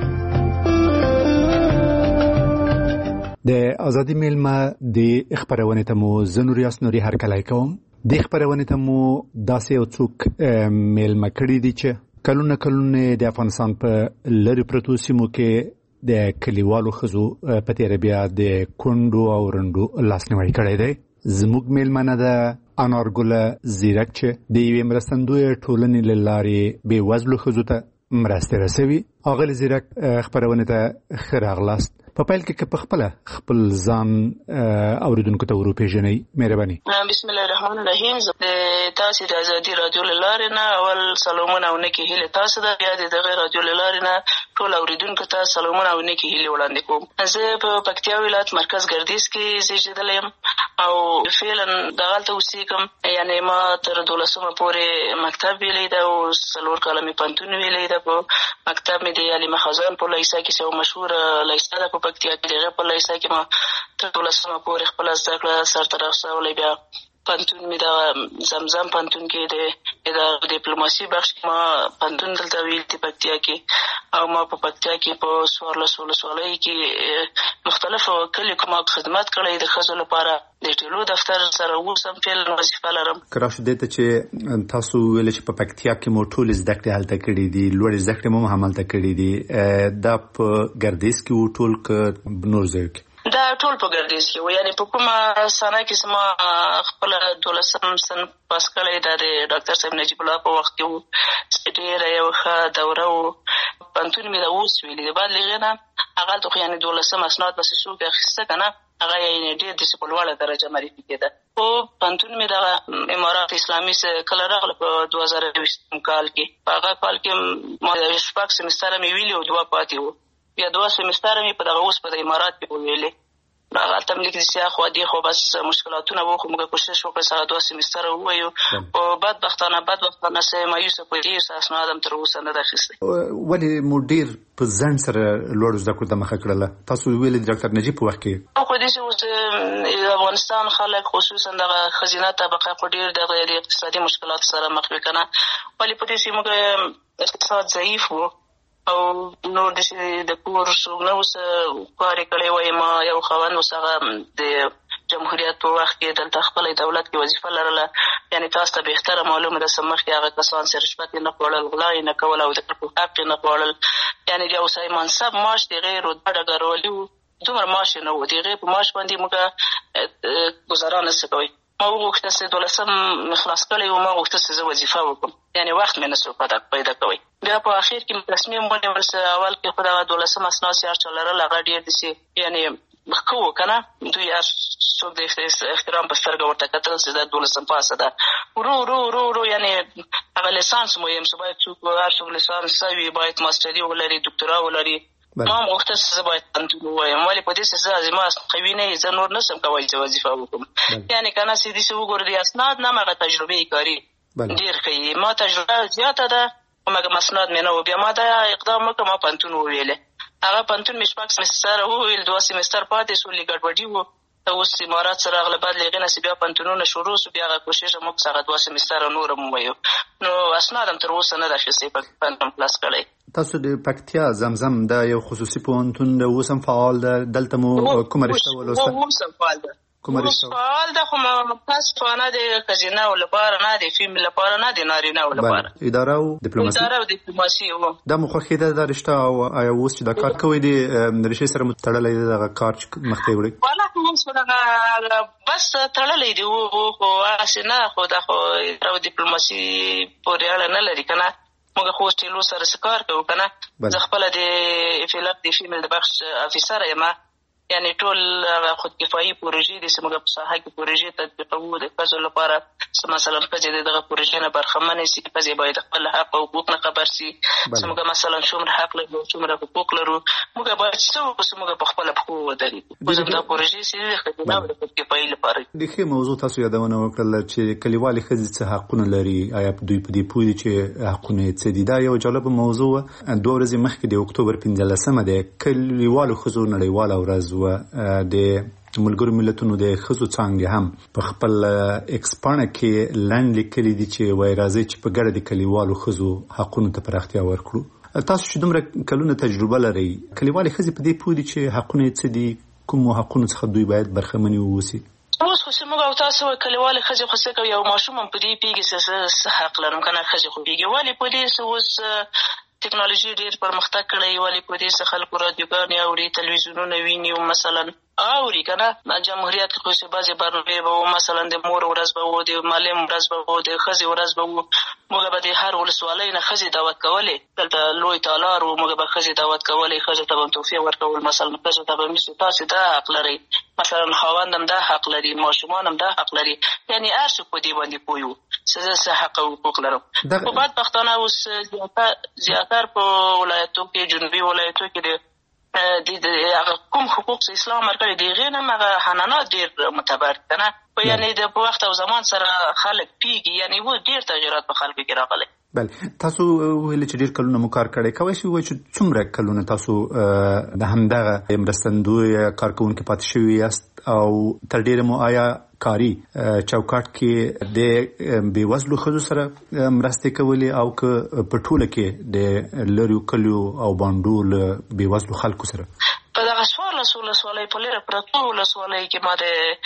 د آزادی میلمه د خبرونه ته مو زنور یاس نوري هر کله کوم د خبرونه ته مو داسې او څوک میلمه کړی دي چې کلونه کلونه د افغانستان په لری پروتو سیمو کې د کلیوالو خزو په تیر بیا د کندو او رندو لاسنیوي کړی دی. زموږ میلمنه ده انارګل زیرک چې د یوې مرستندوی ټولنې له لارې بې وزلو ښځو ته مرستې رسوي. اغل زیرک خبرونه ته ښه راغلاست. په پیل کې په خپل خپل ځان اوریدونکو ته ورپېژنئ مهرباني. بسم الله الرحمن الرحیم. تاسو د ازادي رادیو لارې نه اول سلامونه او نیکی هیله تاسو د بیا د غیر رادیو لارې نه ټول اوریدونکو ته سلامونه او نیکی هیله وړاندې کوم. زه په پکتیا ولایت مرکز ګردیز کې زیږیدلی یم او فعلا دغلته اوسېږم. یعنې ما تر دولسمه پورې مکتب ویلی ده او څلور کاله مې پوهنتون ویلی ده. په مکتب مې د علي خزان په لیسه کې یو مشهوره لیسه ده په پکتیا کې. د هغې په لیسه کې ما تر دولسمه پورې خپله زده کړه سرته رسولی. بیا پوهنتون مې د زمزم پوهنتون کې د اداره ډیپلوماسي بخش کې ما پوهنتون دلته ویل دي پکتیا کې. او ما په پکتیا کې په څوارلس ولسوالۍ کې مختلفو کلیو کې ما خدمت کړی د ښځو لپاره. د ټیلو دفتر سره اوس هم فعلا وظیفه لرم. که راشو دې ته چې تاسو ویل چې په پکتیا کې مو ټولې زده کړې هلته کړي دي، لوړې زده کړې مو هم هملته کړي دي، دا په ګردیز کې وو ټول که نور ځایو کې؟ دا ټول په ګردیز کې وو. یعنې په کومه سنه کې زما خپله دولسم صنف پاس کړی دا د ډاکټر صاحب نجیب الله په وخت کې وو. ډېره یو ښه دوره وو. پوهنتون مې د اوس ویلي د بعد له هغې نه هغلته خو یعنې دولسم اسناد پسې څوک اخیسته که نه هغه یعنې ډېر داسې په لوړه درجه معرفي کېده. خو پوهنتون مې دغه امارات اسلامي کله راغله په دوه زره یوویشتم کال کې. په هغه کال کې ما شپږ سمستره مې ویلي او دوه پاتې وو. بیا دوه سمستره مې په دغه اوس په د امارات کې وویلې. هغلته هم لیک د سیاخوا دې خو بس مشکلاتونه وو خو موږ کوشش وکړو چې هغه دوه سمستره ووایو. خو بدبختانه بدبختانه څه مایوسه په دې اسناد هم تر اوسه نه ده اخیستی. ولې مو ډېر په ځنډ سره لوړو زده کړو ته مخه کړله؟ تاسو ویلې د ډاکټر نجیب په وخت کې خو داسې اوس د افغانستان خلک خصوصا دغه ښځینه طبقه خو ډېر دغه د اقتصادي مشکلاتو سره مخ وي که نه. ولې په دې چې موږ اقتصاد ضعیف وو او نور داسې د کور څوک نه اوس کار یې کړی وای. ما یو خاوند اوس هغه د جمهوریت په وخت کې دلته خپله دولت کې وظیفه لرله. یعنې تاسو ته بهتره معلومه ده چې مخکې هغه کسان چې رشوت یې نه خوړل، غلا یې نه کول او د خلکو حق یې نه خوړل. یعنې د یو سړي منصب معاش د هغې رتبه ډګروالي وو، دومره معاش یې نه و. د هغې په معاش باندې موږ ګزاره نسو کوئ. ما وغوښته چې دولسم مې خلاص کړی و. ما غوښته چې زه وظیفه وکړم. یعنې وخت مې نسو پیدا کوئ. بیا په اخر کې مې تصمیم ونیول چې اول کې خو دغه دولسم اسناد چې هر چا لرل هغه ډېر داسې یعنې ښه وو که نه. دوی هر څوک د احترام په سترګه ورته کتل چې دا دولسم پاسه ده. ورو ورو ورو ورو یعنې هغه لیسانس مهم چې باید څوک هر څوک لیسانس وي، باید ماسټري ولري، دوکتورا ولري. ما هم غوښتل چې زه باید پوهنتون ووایم. ولې په دې چې زه زما قوي نه یې زه نور نشم کولی چې وظیفه وکړم. یعنې که نه چې داسې وګورو د اسناد نه همغه تجربې کاري ډېر ښه ما تجربه زیاته ده خو مګر اسناد مې نه و. بیا ما دا اقدام وکړه ما پوهنتون وویلې. هغه پوهنتون مې شپږ سمستره وویل، دوه سمستر پاتې شو، لږ ګډوډي وو. اوس امارات سره راغله بعد له هغې نه چې بیا پوهنتونونه شروع شو. بیا هغه کوشش هم وکړو چې هغه دوه سمستره نور هم ووایو. نو اسناد هم تر اوسه نه ده اخیستی پوهنتون خلاص کړی. تاسو د پکتیا زمزم دا یو خصوصي پوهنتون ده، اوس هم فعال ده. دلته مو کومه رشته ولوسته؟ اوس هم فعال ده. اوس فعال ده خو متاسفانه د ښځینهو لپاره نه، د فیمل لپاره نه، د نارینهو لپاره. اداره او ډیپلوماسي اداره او ډیپلوماسي و. دا مو خوښېده دا رشته؟ او آیا اوس چې دا کار کوئ د رشتې سره مو تړلی دی دغه کار چې مخته یې وړئ؟ والله اوس خو دغه بس تړلی دی خو هغسې نه. خو دا خو اداره او ډیپلوماسي پورې اړه نه لري که نه. موږ خو اوس ټیلو سره څه کار کوو که نه. زه خپله د فلپ د فیمل د بخش افیسره یم. یعنې ټول هغه خودکفایي پروژې دي چې موږ په ساحه کې پروژې تطبیقوو د ښځو لپاره. چې مثلا ښځې د دغه پروژې نه برخمنې شي، ښځې باید خپل حق او حقوق نه خبر شي. چې موږ مثلا څومره حق لرو، څومره حقوق لرو، موږ باید څه وکړو چې موږ په خپله پښو ودرېږو. اوس دا پروژې چې دي د ښځینه او د خودکفایي لپاره د ښې موضوع تاسو یادونه وکړله چې کلیوالې ښځې څه حقونه لري. آیا دوی په دې پوه دي چې حقونه یې څه دي؟ دا یو جالبه موضوع وه. دوه ورځې مخکې د اکتوبر پنځلسمه د کلیوالو ښځو نړیواله ورځ وه. د ملګرو ملتونو د ښځو څانګې هم په خپل ایکس پاڼه کې لنډ لیکلي دي چې وایي راځئ چې په ګډه د کلیوالو ښځو حقونو ته پراختیا ورکړو. تاسو چې دومره کلونه تجربه لرئ، کلیوالې ښځې په دې پوه دي چې حقونه یې څه دي؟ کومو حقونو څخه دوی باید برخمنې واوسي؟ اوس خو چې موږ او تاسو کلیوالې ښځې خو څه کوي، یو ماشوم هم په دې پوهېږي چې زه څه حق لرم که نه. ښځې خو پوهېږي. ولې په دې چې اوس ټکنالوژي ډېر پرمختګ کړی، ولې په دې چې خلکو رادیوګانې اوري، تلویزیونونه ویني. مثلا اوري کنه جمهوریت کې خو بعضې برنامې به وو، مثلا د مور ورځ به وو، د معلم ورځ به وو، د ښځې ورځ به وو. موږ به د هر ولسوالۍ نه ښځې دعوت کولې. دلته لوی تالار وو، موږ به ښځې دعوت کولې، ښځو ته به تحفې ورکول. مثلا ښځو ته به نیسو تاسې دا حق لرئ، مثلا خاوند هم دا حق لري، ماشومان هم دا حق لري. یعنې هر څوک په دې باندې پوه وو چې زه څه حق او حقوق لرم. خو بعد پښتانه اوس زیاتر په ولایتو کې، جنوبي ولایتو کې د د هغه کوم حقوق چې اسلام ورکړي د هغې نه هغه حنانات ډېر معتبر که نه. یعنې د وخت او زمان سره خلک پیږي، یعنې اوس ډېر تغیرات په خلکو کې راغلی. بله، تاسو ویلې چې ډېر کلونه مو کار کړی، کولی شئ ووایئ چې څومره کلونه تاسو د همدغه مرستندوی کارکوونکي پاتې شوي یاست او تر ډېره مو آیا کاري چوکاټ کې د بېوزلو ښځو سره مرستې کولې او که په ټوله کې د لرې کلیو او بانډو له بېوزلو خلکو سره؟ په دغه څوارلس ولسوالۍ په لرې پرتو ولسوالیو کې ما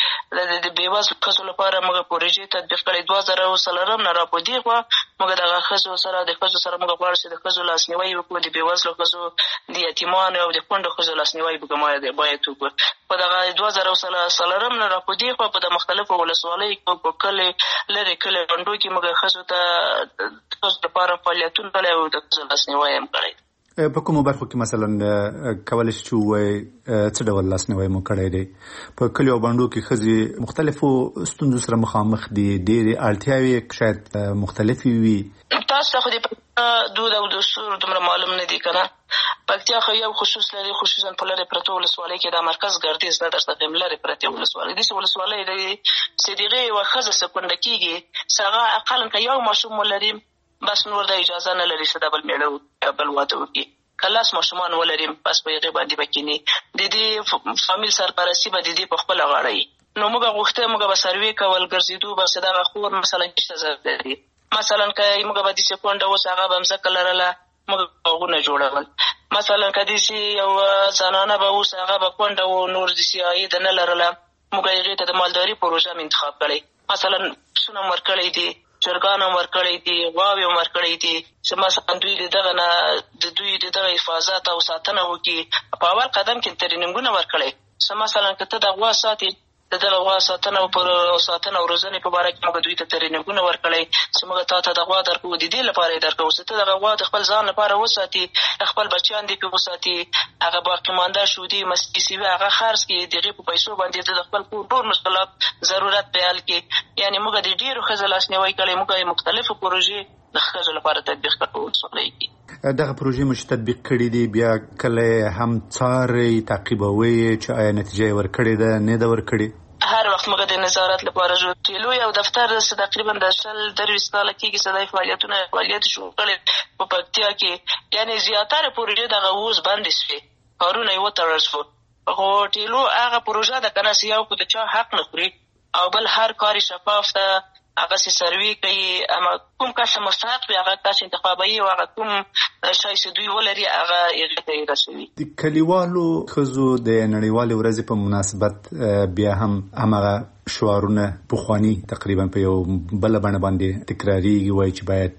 د د بېوزلو ښځو لپاره موږ پروژې تطبیق کړې. دوه زره اووه څلورم نه را په دېخوا موږ دغه ښځو سره د ښځو سره موږ غواړو چې د ښځو لاسنیوی وکړو، د بېوزلو ښځو، د یتیمانو او د کونډو ښځو لاسنیوی به باید وکړو. په دغه دوه زره اووه څلورم نه را په دېخوا په د مختلفو ولسوالیو کې په کلي لرې کلي بانډو کې موږ ښځو ته د ښځو لپاره فعالیتونه کړی او د ښځو لاسنیوی هم کړی. په کومو برخو کې مثلا کولی شئ چې ووایئ څه ډول لاسنیوی مو کړی دی؟ په کلیو او بانډو کې ښځې مختلفو ستونزو سره مخامخ دي، ډېرې اړتیاوې شاید مختلفې وي. تاسو ته خو د دود او دستور دومره معلوم نه دي که نه. پکتیا خو یو خصوص لري، خصوصا په لرې پرتو ولسوالۍ کې دا مرکز ګردیز نه درته ښیم، لرې پرتې ولسوالۍ داسې ولسوالۍ لري چې د هغې یوه ښځه سکونډه کېږي چې هغه اقلا که یو ماشوم ولري بس نور د اجازه نه لري چې دا بل مېړه بل واده وکړي. که لس ماشومان ولري بس په هغې باندې به کښېني، د دې فامیل سرپرستي به د دې په خپله غاړه وي. نو موږ غوښته موږ به سروې کول، ګرځېدو به چې دغه خور مثلا څه ضرورت لري. مثلا که موږ به داسې کونډه اوس هغه به مځکه لرله، موږ به باغونه جوړول. مثلا که داسې یو زنانه به اوس هغه به کونډه و، نور داسې عاید نه لرله، موږ هغې ته د مالداري پروژه م انتخاب کړی. مثلا پسونه م ورکړی دي، چرګان هم ورکړی دي، غواوې هم ورکړی دي چې مثلا دوی د دغه نه د دوی د دغه حفاظت او ساتنه وکړي. په اول قدم کې ټرینینګونه ورکړی چې مثلا که ته د غوا ساتې، د دغه غوا ساتنه او ساتنه او روزنې په باره کې موږ دوی ته ټرینینګونه ورکړی چې موږ تا ته د غوا درکوو، د دې لپاره یې درکوو چې ته دغه غوا د خپل ځان لپاره وساتې، خپل بچیان دې پرې وساتي، هغه باقي مانده شودې مستې سوي هغه خرڅ کړي، د هغې په پیسو باندې ته د خپل کور ټول مشکلات ضرورت په حل کړي. یعنې موږ د ډېرو ښځو لاسنیوی کړی، موږ یې مختلفو پروژې د ښځو لپاره تطبیق کړو ولسوالۍ کې. دغه پروژې مو چې تطبیق کړي دي بیا کله هم څارئ، تعقیبوئ چې آیا نتیجه یې ورکړې ده نه ده ورکړې؟ هر وخت موږ د نظارت لپاره جو لوی یو دفتر چې تقریبا د شل درویشت کاله کېږي چې دا فعالیتونه فعالیت شروع کړی په پکتیا کې. یعنې زیاتره پروژې دغه اوس بندې شوې، کارونه یې وتړل شو. خو ټیلو هغه پروژه ده که نه چې یو خو د چا حق نه خوري او بل هر کار شفاف ده، هغسې سروې کوي، اما کوم کس مستحق وي هغه کس انتخابوي او هغه کوم شی چې دوی ولري هغه هغې ته یې رسوي. د کلیوالو ښځو د نړیوالې ورځې په مناسبت بیا هم همغه شعارونه پخواني تقریبا په یو بله بڼه باندې تکراریږي، وایي چې باید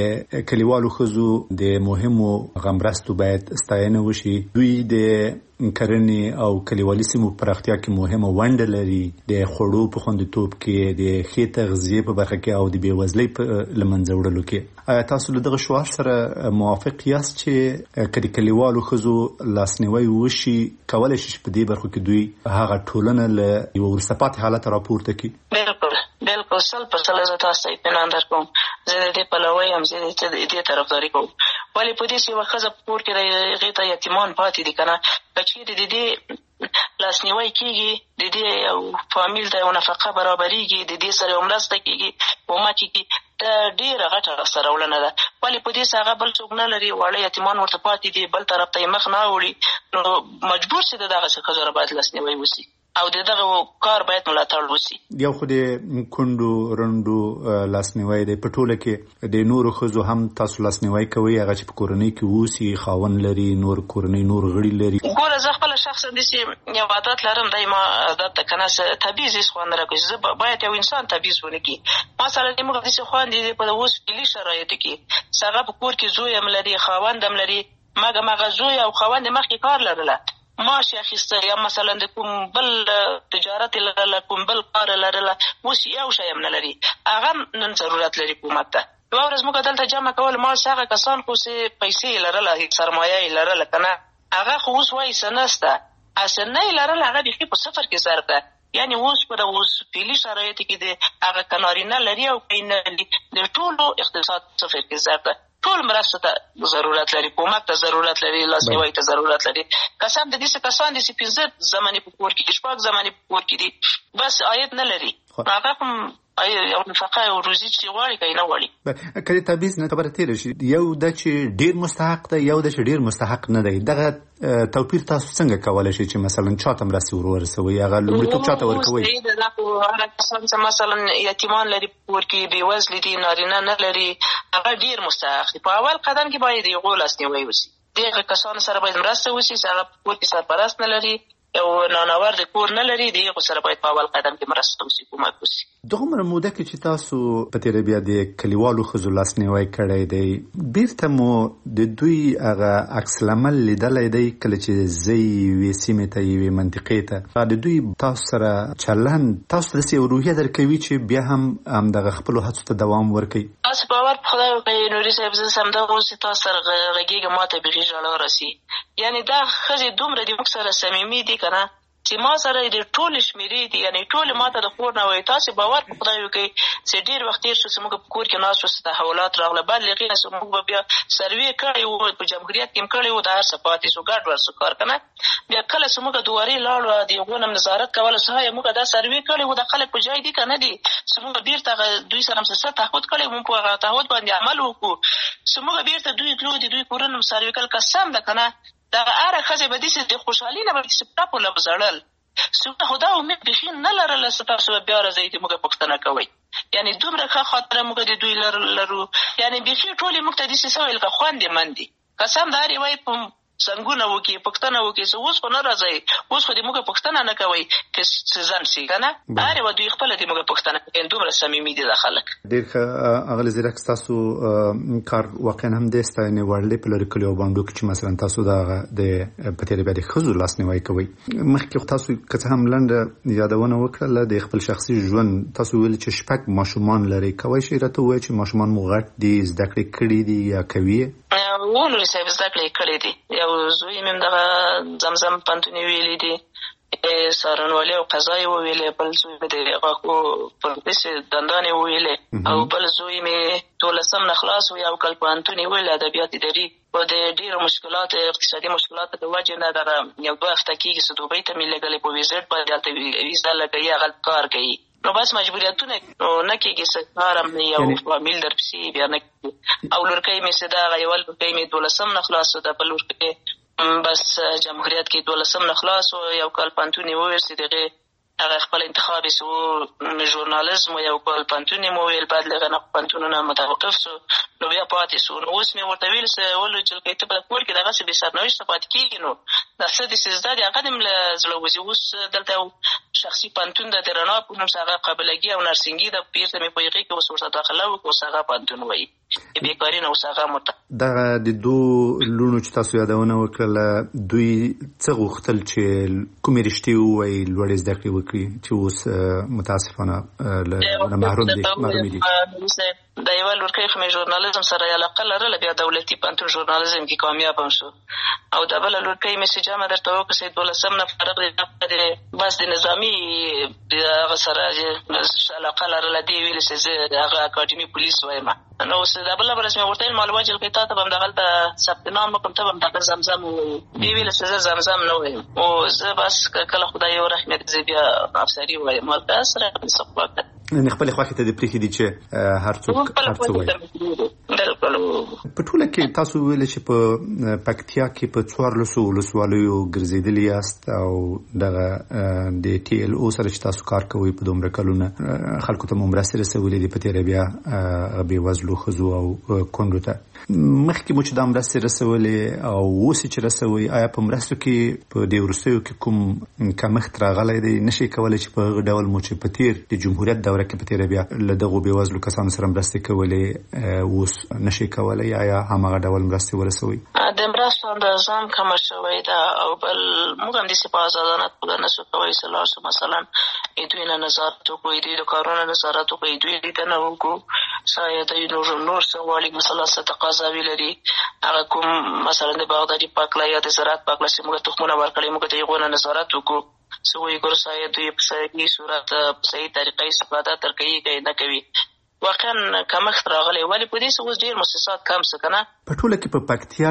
د کلیوالو ښځو د مهمو غمرستو باید ستاینه وشي. دوی د کرنې او کلیوالي سیمو پراختیا کې مهمه ونډه لري، د خوړو په خوندیتوب کې، د ښې تغذیې په برخه کې او د بېوزلۍ په له منځه وړلو کې. آیا تاسو له دغه شعار سره موافق یاست چې که د کلیوالو ښځو لاسنیوی وشي کولی شي چې په دې برخو کې دوی هغه ټولنه له یوه وروسته پاتې حالت راپورته کړي؟ بلکل بلکل سل په سل زه تاسو ته اطمینان درکوم. زه د دې پلوی یم، زه د دې طرفداري کوم. ولې په دې چې یوه ښځه په کور کې د هغې ته یتیمان پاتې دي که نه، که چېرې د دې لاسنیوی کېږي، د دې یو فامیل ته یو نفقه برابرېږي، د دې سره یو مرسته کېږي، ومه کېږي، دا ډېره غټه لاسته راوړنه ده. ولې په دې چې هغه بل څوک نه لري، واړه یتیمان ورته پاتې دي، بل طرف ته یې مخ نه اوړي، نو مجبور چې د دغسې ښځو را باید لاسنیوی وشي او د دغه کار باید ملاتړ وشي. یو خو د کونډو رنډو لاسنیوی دی، په ټوله کې د نورو ښځو هم تاسو لاسنیوی کوئ، هغه چې په کورنۍ کې اوسي، خاوند لري، نور کورنۍ نور غړي لري؟ ګوره زه خپله شخصا داسې یو عادت لرم، دی ما عادت ده که نه تبعیض هېڅ خوند نه راکوي. زه باید یو انسان تبعیض ونه کړي. مثلا موږ داسې خویندې دي په اوس فعلي شرایطو کې چې هغه په کور کې زوی هم لري، خاوند هم لري، مګم هغه زوی او خاوند یې مخکې کار لرله، معاش اخیسته یا مثلا د کوم بل تجارت لرله کوم بل کار لرله اوس یو شی هم نه لري هغه نن ضرورت لري حکومت ته. یوه ورځ موږ دلته جمع کول معاش هغه کسان خو چې پیسې یې لرله سرمایه یې لرله که نه هغه خو اوس وایي څه نشته اصل نه یې لرله هغه بیخي په صفر کې ضرب ده. یعنې اوس په د اوس فعلي شرایطو کې د هغه که نارینه لري او که نه لري د ټولو اقتصاد صفر کې ضرب ده. ټول مرستو ته ضرورت لري حکومت ته ضرورت لري لاسنیوي ته ضرورت لري. کسان د دې کسان دي چې پنځه زمانې په کور کې شپږ زمانې په کور کې دي بس عاید نه لري هغه هم یو نفقه او روزي چې غواړي که یې نه غواړي. که د تبعیض نه خبره تېره شي یو ده چې ډېر مستحق ده یو ده چې ډېر مستحق نه دی دغه توپیر تاسو څنګه کولی شئ چې مثلا چا ته مرستې ور ورسوئ هغه لومړیتوب چا ته ورکوئ؟ هغه کسان چې مثلا یتیمان لري په کور کې بېوزلي دي نارینه نه لري هغه ډېر مستحق دي. په اول قدم کې باید د هغو لاسنیوی وشي. دغه کسانو سره باید مرسته وشي چې هغه په کور کې سرپرست نه لري یو نانور د کور نه لري د هغو سره باید په اول قدم کې مرسته وشي حکومت وشي. دغومره موده کې چې تاسو په تېره بیا د کلیوالو ښځو لاسنیوی کړی دی بیرته مو د دوی هغه عکس العمل لیدلی دی کله چې زه یوې سیمې ته یوې منطقې ته د دوی تاسو سره چلند تاسو ته داسې یو روحیه درکوي چې بیا هم همدغه خپلو هڅو ته دوام ورکوي؟ تاسو باور په خدای وکړئ نوري صاحب زه همدغه اوس چې تاسو سره غږېږم ما ته بیخي ژړا راسي. یعنې دا ښځې دومره د موږ سره صمیمي دي که نه چې ما سره د ټولې شمېرې دي یعنې ټولې ما ته د کور نه وایي تاسې باور په خدای وکړئ چې ډېر وخت تېر شو چې موږ په کور کې ناست وو چې تحولات راغله بعد له هغې نه چې موږ به بیا سروې کړی وو په جمهوریت کې هم کړی وو دا هر څه پاتې شو ګډ وډ شو کار که نه بیا کله چې موږ دوارې لاړو د هغو نه نظارت کوله چې هایه موږ دا سروې کړی وو دا خلک په جای دي که نه دي چې موږ بېرته دوی سره هم څه تعهد کړی موږ په هغه تعهد باندې عمل وکړو چې موږ بېرته دوی تلو د دوی کورونه هم سروې کړل قسم ده که نه دغه هره ښځې به داسې د خوشحالي نه به داسې پټه له به زړل څوک خو دا امید بیخي نه لرله چې تاسو به بیا راځئ چې موږ پوښتنه کوئ یعنې دومره ښه خاطره موږ د دوی لرو یعنې بیخي ټولې موږ ته داسې څه ویل که خوندې من دي قسم د هر یوه یې په څنګونه وکړي پوښتنه وکړي چې اوس خو نه راځئ اوس خو د موږ پوښتنه نه کوئ که څه ځنډ شي که نه هر یوه دوی خپله د موږ پوښتنه کوي دومره صمیمي دي دا خلک. ډېر ښه اغلې زیرک ستاسو کار واقعا هم د ستاینې وړ دی په لرې کلیو بانډو کې چې مثلا تاسو د هغه د په تېره بیا د ښځو لاسنیوی کوئ. مخکې تاسو که څه هم لنډه یادونه وکړله د خپل شخصي ژوند تاسو ویلي چې شپږ ماشومان لرئ کولی شئ راته ووایئ چې ماشومان مو غټ دي زده کړې کړي دي یا کوي یې؟ و نوري صاحب زده کړې کړې دي یو زوی مې هم دغه زمزم پوهنتون یې ویلي دي څارنوالي او قضا یې وویلې بل زوی مې د غاښو پروفیسر دندان یې وویلې او بل زوی مې دولسم نه خلاص و یو کال پوهنتون یې ویلې ادبیات اداري خو د ډېرو مشکلات اقتصادي مشکلاتو د وجې نه دغه یو دوه هفته کېږي چې دوبۍ ته مې لېږلې په ویزټ باندې هلته ویزا لګوي هغه کار کوي نو بس مجبوریتونه نه کېږي چې کار هم یو فامیل درپسې بیا نه کېږي او لورکۍ مې چې دغه یوه لورکۍ مې دولسم نه خلاص و د بل لورکۍ بس جمهوریت کې دولسم نه خلاص و یو کال پوهنتون یې وویل چې دغې هغه خپل انتخاب یې سو ژورنالزم و یو کال پوهنتون یې مو ویل بعد له هغه نه پوهنتونونه متوقف سو نو بیا پاتې سو نو اوس مې ورته ویل چې ولو جلکۍ ته په کور کې دغسې بې سرنوشته پاتې کېږي نو دا څه دې چې زده دي هغه دې م له زړه وځي اوس دلته یو شخصي پوهنتون ده د رڼا په نوم چې هغه قابلګي او نرسنګي ده بېرته مې په هغې کې اوس ورته داخله وکړو اوس هغه پوهنتون وایي بېکاري نه اوس هغه مرته دغه د دوو لوڼو چې تاسو یادونه وکړله دوی څه غوښتل چې کومې رشتې ووایي لوړې زده کړې وکړي چې اوس متاسفانه له محروم دي محرومې دي؟ د یوه لورکۍ خو مې ژورنالزم سره یې علاقه لرله بیا دولتي پوهنتون ژورنالزم کې کامیاب هم شو او د بله لورکۍ مې چې جمع درته وکړه چې دولسم نه فارغ دی بس د نظامي هغه سره علاقه لرله دې ویلې چې زه هغه اکاډمي پولیس وایم نو اوس د بله ورځ مې ورته ویل معلومه جلکۍ تا ته به هم دغلته ثبت نام وکړم ته به هم دغه زمزم ووایې دې ویلې چې زه زمزم نه وایم او زه بس کله خدای یو رحمت زه بیا افسري وایم هلته سره څه خواکه یعنې خپلې خوښې ته دې پرېښي دي چې هر څوک هر څه وایي. په ټوله کې تاسو وویلې چې په پکتیا کې په څوارلسو ولسوالیو ګرځېدلي یاست او دغه د ټي ایل او سره چې تاسو کار کوئ په دومره کلونه خلکو ته مو مرستې رسولې دي په تېره بیا بېوزلو ښځو او کونډو ته مخکې مو چې دا مرستې رسولې او اوس چې رسوئ آیا په مرستو کې په دې وروستیو کې کوم کمښت راغلی دی نه شئ کولی چې په هغه ډول مو چې په تېر د جمهوریت دوره کې په تېره بیا له دغو بېوزلو کسانو سره مرستې کولې اوس نه نشي کولای یا همغه ډول مرستې ورسوي؟ د مرستو اندازه هم کمه شوې ده او بل موږ هم داسې په آزادانه توګه نشو کولی چې لاړ شو مثلا دوی نه نظارت وکړو، دوی د کارونو نظارت وکړو، دوی لیدنه وکړو شاید نور نور څه غواړي مثلا څه تقاضاوي لري هغه کوم مثلا د باغداري پاکله یا د زراعت پاکله چې موږ تخمونه ورکړي موږ د هغو نه نظارت وکړو چې وایي ګوره شاید دوی په صحیح صورت په صحیح طریقه استفاده تر کوي که نه کوي. واقعا کمښت راغلی ولې په دې څه اوس ډېر مؤسسات کم څه که نه. په ټوله کې په پکتیا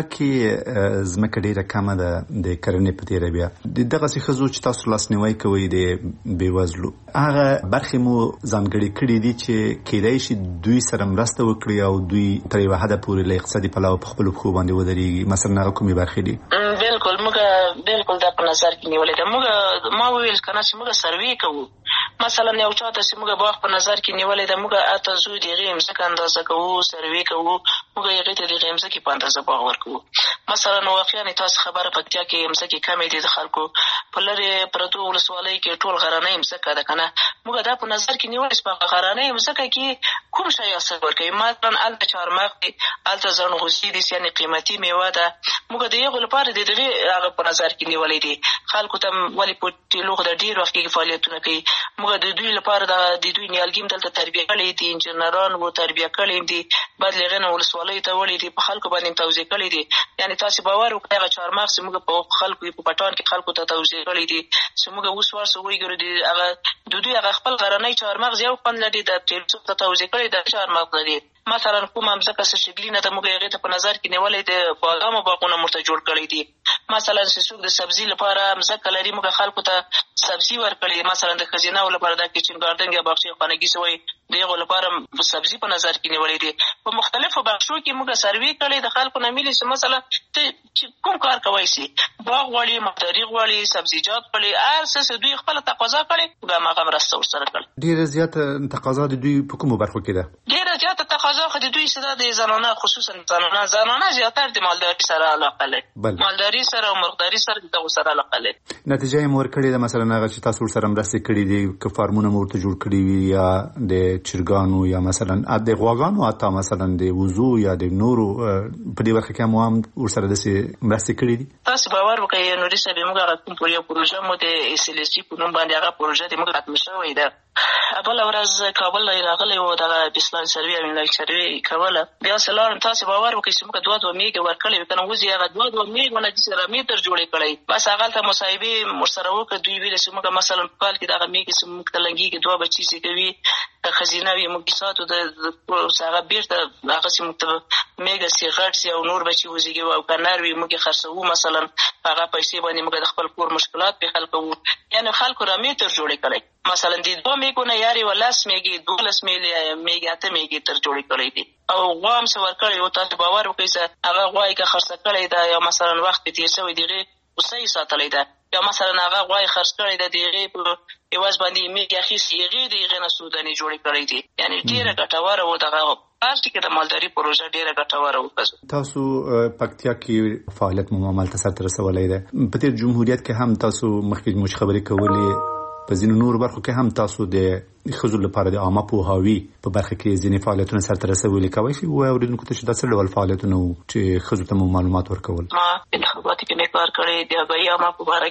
کې ځمکه ډېره کمه ده د کرنې په تېره بیا د دغسې ښځو چې تاسو لاسنیوی کوئ د بېوزلو هغه برخې مو ځانګړې کړي دي چې کیدای شي دوی سره مرسته وکړي او دوی تر یوه حده پورې له اقتصادي پلوه په خپلو پښو باندې ودرېږي مثلا هغه کومې برخې دي؟ بلکل موږ بلکل دا په نظر کې نیولې ده. موږ ما وویل که نه چې موږ سروې کوو مثلا یو چا ته چې موږ باغ په نظر کې نیولې ده موږ اته ځو د هغې مځکه اندازه کوو سروې کوو موږ هغې ته د هغې مځکې په اندازه باغ ورکوو. مثلا واقعا تاسو خبره پکتیا کې مځکې کمې دي د خلکو په لرې پرتو ولسوالیو کې ټول غرنۍ مځکه ده که نه موږ دا په نظر کې نیولې چې په غرنۍ مځکه کې کوم شی حاصل ورکوي مثلا هلته چهارمغز دي هلته زڼغوزي دي یعنې قیمتي میوه ده موږ د هغو لپاره د دغې هغه په نظر کې نیولی دي. خلکو ته ولې په ټیلو د ډېر وخت کې فعالیتونه کوي موږ د دوی لپاره د دوی نیالګي هم دلته تربیه کړي دي انجینران و تربیه کړي دي بعد له هغې نه ولسوالیو ته وړي دي په خلکو باندې توزیع کړي دي یعنې تاسې باور وکړئ هغه چهارمغز چې موږ په خلکو په پټان کې خلکو ته توزیع کړي دي چې موږ اوس ورسره وګورو د هغه د دوی هغه خپل غرنی چهارمغز یو خوند لري د ټیلو ته توزیع کړي د چهارمغز لري مثلا کومه مځکه څه شګلینه ده موږ هغې ته په نظر کې نیولی د بادامو باغونه موږ ته جوړ کړي دي مثلا چې څوک د سبزي لپاره مځکه لري موږ خلکو ته سبزي ورکړي مثلا د ښځینهو لپاره دا کچن ګاردن یا باغچې خانګي څه وایي د هغو لپاره سبزي په نظر کې نیولی دي. په مختلفو بخشو کې موږ سروې کړی د خلکو نه ملي چې مثلا ته کوم کار کوی سي باغ غواړي مالداري غواړي سبزیجات غواړي هر څه چې دوی خپله تقاضا کړې موږ هماغه مرسته ورسره کړې. ډېره زیاته تقاضا د دوی په کومو برخو کې ده؟ ډېره زیاته تقاضا خو د دوی څه ده د زنانه خصوصا زنانه زنانه زیاتر د مالداري سره علاقه لري مالداري سره او مرغداري سره د دغو سره علاقه لري. نتیجه یې مو ورکړې ده مثلا هغه چې تاسو ورسره مرستې کړي دي که فارمونه مو ورته جوړ کړي وي یا د چرګانو یا مثلا د غواګانو حتی مثلا د وزو یا د نورو په دې برخه کې مو هم ورسره داسې مرستې کړي دي؟ تاسو باور وکړئ نوري صاحب موږ هغه کوم یو پروژه مو د اس ال اس جي په نوم باندې هغه پروژه د موږ ختمه شوې ده. بله ورځ کابل نه راغلی و دغه بسلاین سروې او انلاین سروې کوله بیا چې لاړم تاسې باور وکړئ چې موږ دوه دوه میږې ورکړې وې که نه اوس یې هغه دوه دوه میږ ونه سره میتر جوړې کړی بس هغلته مصاحبې ورسره وکړه دوی ویلې چې موږ مثلا په کال کې دغه میږې چې موږ ته لنګېږي دوه بچي چې کوي ښځینه وي موږ ساتو د هغه بېرته هغه چې موږ ته میږه سي غټ سي او نور بچي وزېږي او که نر وي موږ یې خرڅوو مثلا په هغه پیسې باندې موږ د خپل کور مشکلات پرې حل کوو یعنې خلکو را میتر جوړې کړی مثلا د دوه میږو نه یارې و لس میږې دولس میږې اته میږې تر جوړې کړی دي او غوا هم څه ورکړی و تاسو باور وکړئ چې هغه غوا یې که خرڅه کړې ده یا مثلا وخت پرې تېر شوی د هغې غوسه یې ساتلی ده یا مثلا هغه غوا یې خرڅ کړې ده د هغې په عوض باندې یې میږې اخیستې هغې د هغې نه څو دانې جوړې کړی دي یعنې ډېره ګټوره و دغه هر ټکي د مالداري پروژه ډېره ګټوره وه. تاسو پکتیا کې فعالیت مو عملته سرته رسولی دی په تېر جمهوریت کې هم تاسو مخکې موږ خبرې کولې په ځینو نورو برخو کې هم تاسو د ښځو لپاره د عامه پوهاوي په برخه کې ځینې فعالیتونه سرته رسولي کولی شئ ووایئ اورېدونکو ته چې دا څه ډول فعالیتونه وو چې ښځو ته مو معلومات ورکول؟ ما انتخاباتو کې مې کار کړی د هغوی عامه په باره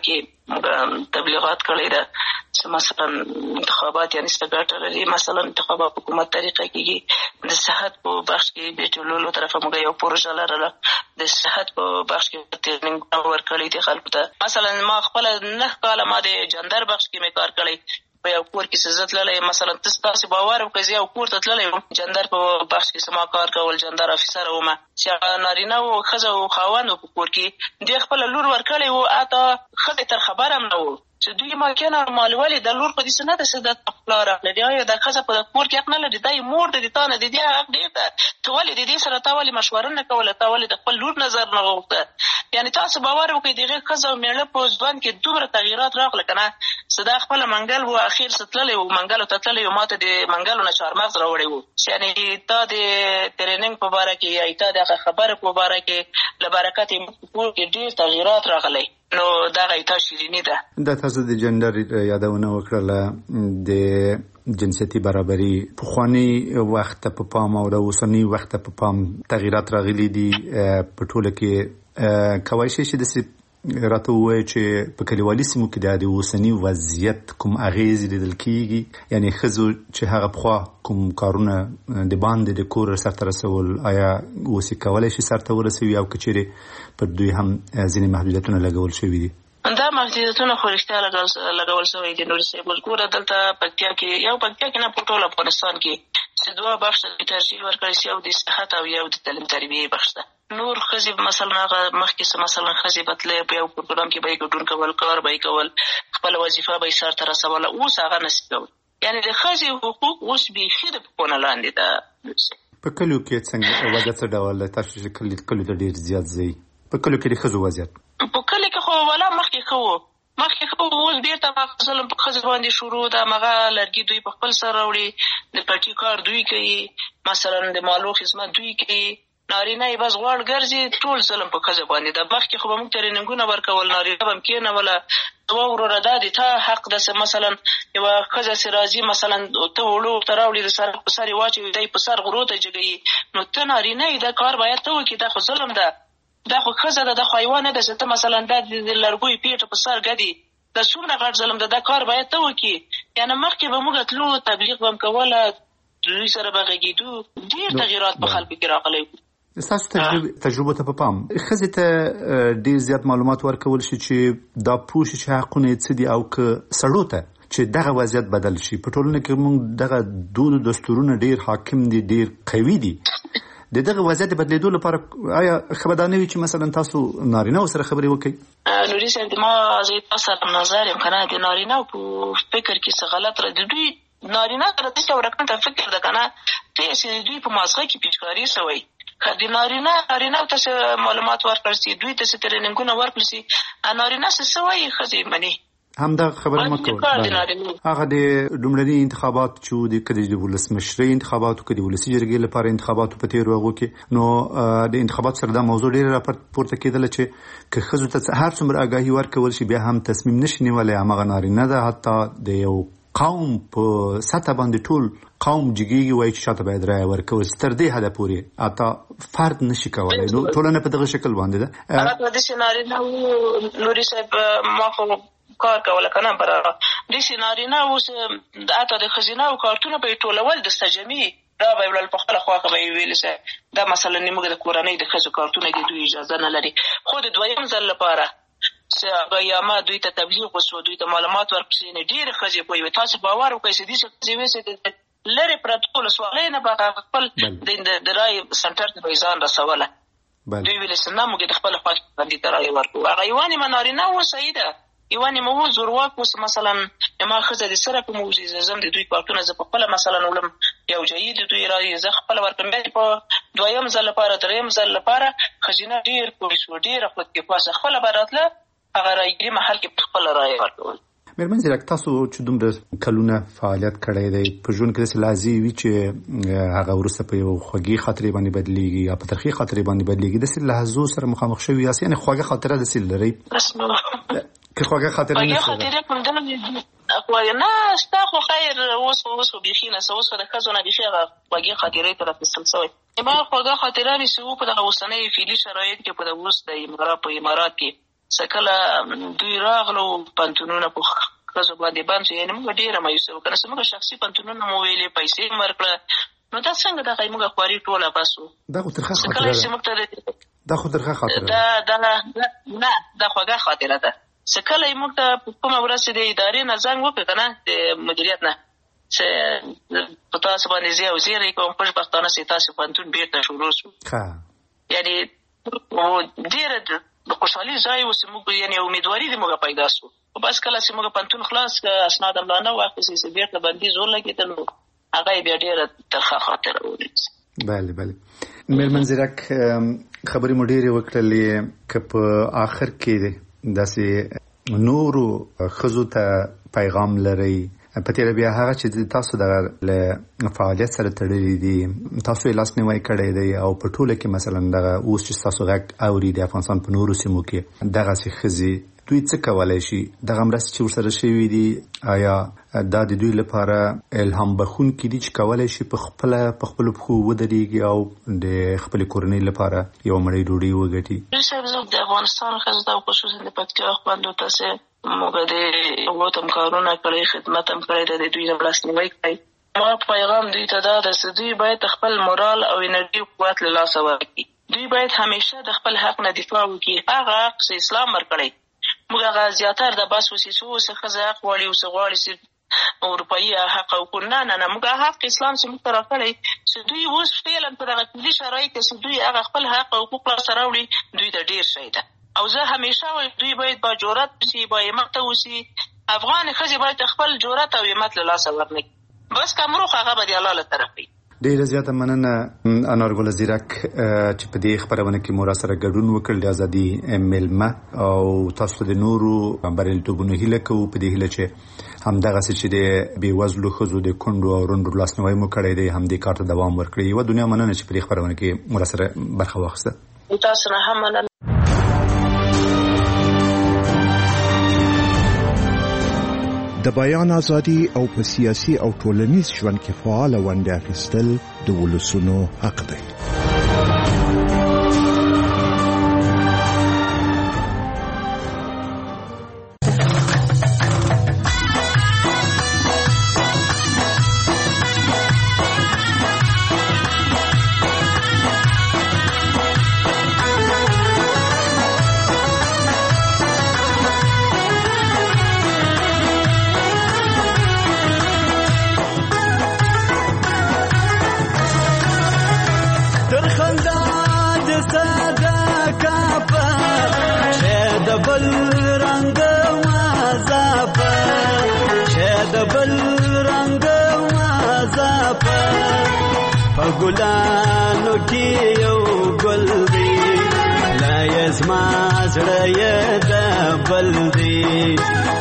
کې تبلیغات کړی ده چې مثلا انتخابات یعنې څه ګټه لري مثلا انتخابات په کومه طریقه کېږي د صحت په بخش کې د ټولولو طرفه موږ یو پروژه لرله د صحت په بخش کې ټرېننګ ورکړی دي خلکو ته مثلا ما خپله نهه کاله ما د جندر بخش کې مې کار کړی په یو کور کې چې زه تللی مثلا تاسې باور وکړئ زه یو کور ته تللی وم جندر په بخش کې چې ما کار کول جندر افیسر وم چې هغه نارینه و ښځه و خاوند و په کور کې دوی خپله لور ورکړې و حتی ښځې تر خبر هم نه و چې دوی ممکنه مال ولې د لور په دې څه نه ده چې د پلار حق لري آیا د ښځه په کور کې حق نه لري دا یې مور ده د تا نه د دې حق ډېر ده ته ولې د دې سره تا ولې مشوره نه کوله تا ولې د خپل لور نظر نه غوښته یعنې تاسو باور وکړئ د هغې ښځه او مېړه په ژوند کې دومره تغیرات راغله که نه چې دا خپله منګل و اخیر څه تللی و منګلو ته تللی و ما ته د منګلو نه چهارمغز راوړی و چې یعنې تا د ټرېننګ په باره کې یا تا د هغه خبرې په باره کې له برکت یې موږ په کور کې ډېر تغیرات راغلی نو دغه ایتا شیریني ده. دا تاسو د جندر یادونه وکړله د جنسيتي برابري په خواني وخت په پام او د اوسنی وخت په پام تغیرات راغلي دي په ټوله کې کوي شي چې راته وایي چې په کلیوالي سیمو کې د اوسنی وضعیت کوم اغیز لیدل کیږي یعنی خزو چې هغه پخوا کوم کارونه د باندې د کور سره رسول آیا اوسې کولای شي سره ورسوي او کچېره پر دوی هم ځینې محدودیتونه لګول شوي دي دا محدودیتونه خو رښتیا لګول شوي دي نور څه ګوره دلته پکتیا کې یو پکتیا کې نه په ټول افغانستان کې چې دوه بخش ته ترجیح ورکړل شي او د صحت او یو د تعلیم تربیه بخش ته نور خزي مثلا هغه مخکې څه مثلا خزي بتلې په یو پروګرام کې به ګډون کول کار به کول خپل وظیفه به سر تر رسول اوس هغه نشي کول یعنی د خزي حقوق اوس به خیر په نه لاندې ده په کلو کې څنګه وضعیت ډول تاسو چې کلی کلی د ډیر زیات زی په کلو کې د خزو وضعیت په کلی کې خو ولا مخکې خو مخکې خو اوس بیرته مثلا په خزي باندې شروع ده مغه لرګي دوی په خپل سره وړي د پټي کار دوی کوي مثلا د مالو خدمت دوی کوي نارینه یې بس غواړ ګرځي ټول ظلم په ښځه باندې د مخکې خو به موږ ترېننګونه ورکول نارینه به هم کېنوله دوه وروره دا دي ته حق داسې مثلا یوه ښځه چې راځي مثلا ته وړو ورته راوړي د سر په سر یې واچوي دی په سر غرو ته جګوي نو ته نارینه یې دا کار باید ته وکړي دا خو ظلم ده دا خو ښځه ده دا خو حیوان نه ده چې ته مثلا دا د لرګیو پیټه په سر ګدي دا څومره غټ ظلم ده دا کار باید ته وکړي یعنې مخکې به موږ تلو تبلیغ به م کوله دوی سره به غږېدو ډېر تغیرات په خلکو کې راغلی ستاسو تجربه تجربه ته په پام ښځې ته ډېر زیات معلومات ورکول شي چې دا پوه شي چې حقونه یې څه دي او که سړو ته چې دغه وضعیت بدل شي په ټولنه کې موږ دغه دود دستورونه ډېر حاکم دي ډېر قوي دي د دغه وضعیت بدلیدو لپاره آیا خبردار وي چې مثلا تاسو نارینه سره خبرې وکړئ نوري صاحب ما زه تاسو سره نظر یم کنه د نارینه په فکر کې څه غلط را دي دوی نارینه سره څه ورکړه ته فکر ده کنه ته چې دوی په مازغه کې پیچکاری سوی د نارینه نارینه ته معلومات ورکړل شي دوی ته ترېننګونه ورکړل شي نارینه څه وایي ښځې مني همدا خبره مه کوئ هغه د لومړني انتخابات چې د کدي د ولسمشرۍ انتخاباتو کدي ولسي جرګې لپاره انتخاباتو په تیر وغو کې نو د انتخابات سره دا موضوع ډیره راپورته کېدل چې که ښځو ته هر څومره آګاهي ورکول شي بیا هم تصمیم نشي نیولی هماغه نارینه ده حتی د یو قوم په سطح باندې ټول قوم جګیږي وایي چې شاته باید رایه ورکول شي تر دې حده پورې حتی فرد نشي کولی نو ټولنه په دغه شکل باندې ده هغه داسې نارینه نوري صاحب ما خو کار کوله که نه برابره داسې نارینه اوس حتی د ښځینهو کارتونه به یې ټولول د سجمي را به یې وړل په خپله خوا که به یې ویلې دا مثلا موږ د کورنۍ د ښځو کارتونه دي دوی اجازه نه لري خو د دویم ځل لپاره چې هغه یا ما دوی ته تبلیغ وشو دوی ته معلومات ورکړي نه ډېرې ښځې پوهوي تاسو باور وکړئ چې داسې ښځې وې چې لرې پرتو ولسوالۍ نه به خپل د رایې سنټر ته به یې ځان رسوله دوی ویلې چې نه موږ د خپله خوا باندې ته رایې ورکړو هغه یوه نیمه نارینه و صحیح ده یوه نیمه و زورواک اوس مثلا ما ښځه د سره کوم وزم د دوی کارتونه زه په خپله مثلا وړم یو جایي د دوی رایې زه خپله ورکړم بیا په دویم ځل لپاره دریم ځل لپاره ښځینه ډېر پولیس و ډېره خودکفاسه خپله به راتله هغه رایګري محل کې په خپله رایې ورکول مېرمن زیرک تاسو چې دومره کلونه فعالیت کړی دی په ژوند کې داسې لحظې وي چې هغه وروسته په یو خوږې خاطرې باندې بدلېږي یا په ترخې خاطرې باندې بدلېږي داسې لحظو سره مخامخ شوي یاست یعنې خوږه خاطره داسې لرئ که خوږه خاطره خوږې خاطرې کوم دغه نه ستا خو خیر اوس اوس خو بیخي نه څه اوس خو د ښځو نه بیخي هغه خوږې خاطرې ته راپیستل شوی ما خوږه خاطره مې چې و په دغه اوسنۍ فعلي شرایط کې په دغه اوس د په امارات کې څه کله دوی راغلو پنتونونه په ښځو باندې بند شو یعنې موږ ډېره مایوسه وو که نه چې موږ شخصي پنتونونه مو ویلې پیسې مو ورکړه نو دا څنګه دغه موږ خواري ټوله بس وو دا خو ترخه خاطره ده دا خو ترخه خاطره ده نه دا خوږه خاطره ده چې کله یې موږ ته په کومه ورځ چې د ادارې نه زنګ وکړه که نه د مدیریت نه چې په تاسو باندې زه او زیری کوم خوشبختانه چې تاسو پوهنتون بېرته شروع شو یعنې ډېره د خوشحالي ځای و چې موږ یعنې امیدواري دې موږ پیدا شو خو بس کله چې موږ پوهنتون خلاص کړه اسناد املانه واخیستې چې بېرته بندیز ولګېدل نو هغه یې بیا ډېره ترخه خاطره ولید بله بله مېرمن زیرک خبرې مو ډېرې وکړلې که په آخر کې داسې نورو ښځو ته پیغام لرئ په تیر بیا هغه چې تاسو د فعالیت سره تړلې دي تاسو یې لاس نیوي کړی دی او په ټوله کې مثلا دغه اوس چې تاسو غږ اوري د افغانستان په نورو سیمو کې دغه څه خزي دوی څه کولای شي دغه مرسته چې ورسره شوي دي آیا دا د دوی لپاره الهام بخښونکي دي چې کولای شي په خپل په خپل پخو ودرېږي او د خپل کورنۍ لپاره یو مړی ډوډۍ وګټي؟ د افغانستان خزه او خصوصا د پکتیا خپل تاسو موږ د وطن کارونه کړی خدمت هم کړی د دوی د لاس نیوي کوي ما پیغام دوی ته دا د دوی باید خپل مورال او انرژي قوت له لاسه ورکړي دوی باید همیشه د خپل حق نه دفاع وکړي هغه حق چې اسلام ورکړی موږ هغه زیاتر د بس وسیسو څخه ځاق وړي او سغواړي چې اروپایي حق او کونه نه نه موږ حق اسلام چې موږ راکړی چې دوی اوس فعلا په دغه کلي شرایط کې دوی هغه خپل حق او حقوق سره وړي دوی ته ډیر شي ده او زه همیشه وایم دوی باید با جرأت وشي با همت وشي افغان ښځې باید خپل جرأت او همت له لاسه ورنکړي بس کمرو هغه به د الله له طرف وي. ډیره زیاته مننه انارګل زیرک چې په دې خبرونه کې مو سره ګډون وکړ د ازادي میلمه او تاسو د نورو بریالیتوبونو هیله کوو په دې هیله چې همدغه چې د بېوزلو ښځو د کونډو او رونډو لاسنیوی مو کړی دی همدې کار ته دوام ورکړي یوه دنیا مننه چې په دې خبرونه کې مو سره برخه واخیسته. تاسو نه هم مننه. د بیان ازادي او په سیاسي او ټولنیز ژوند کې فعال ونډه اخیستل د ولسونو حق دی. ګلانو کې یو ګل دی لا یزما زړه یې د بل دی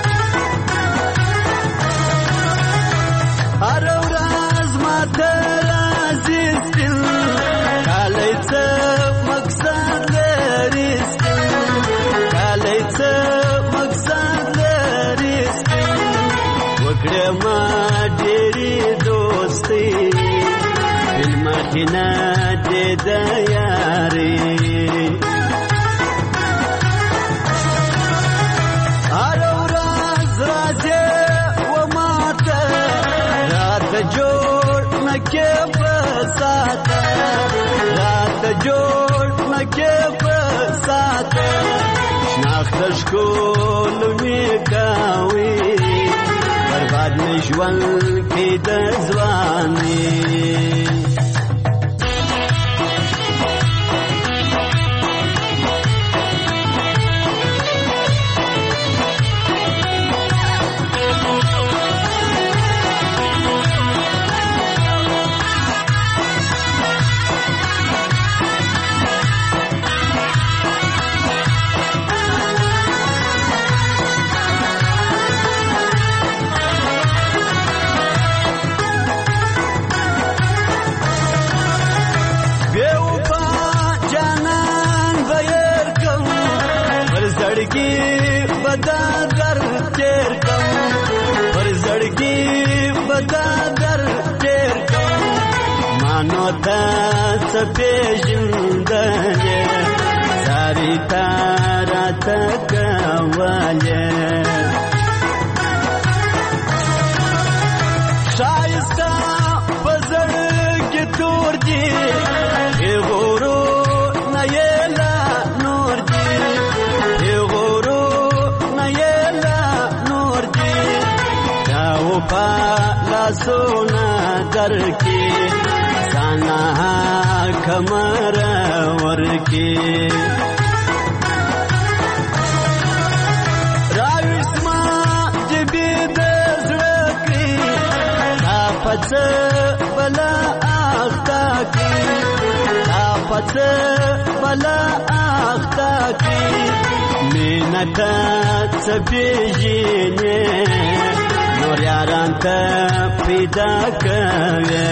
هر ورځ ماته راځي سپین کالی څه مقصد لري سپین کالی څه مقصد لري سپین وکړه ما ډېرې دوستي مخینه دې د یاري هر ورځ راځي و ماته راته جوړ نکې په ساته راته جوړ نکې په ساته شناخته ښکل مې کوي برباد مې ژوند کې د ځواني سپیژندنه ساری تارا تکواله شایسته پزړ کې تور دی غورو نه یلا نور دی غورو نه یلا نور دی دا و په لاسونه درکې سانا کمر ورکی راوسما جبی دزړکی دا پڅ بلا اختا کی دا پڅ بلا اختا کی مینتا څپېژنې نور یاران ته پیدا کوي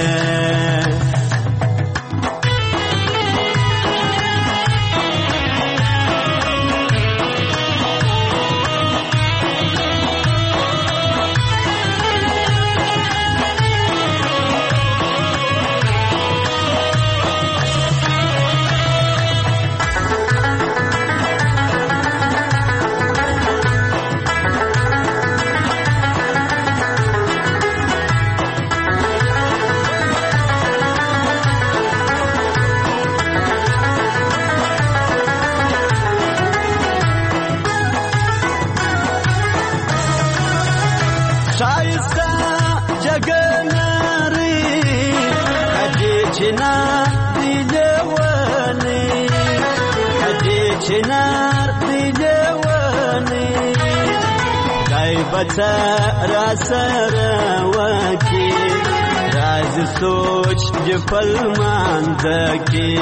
را سره وکی راز سوچ جپل ماندکی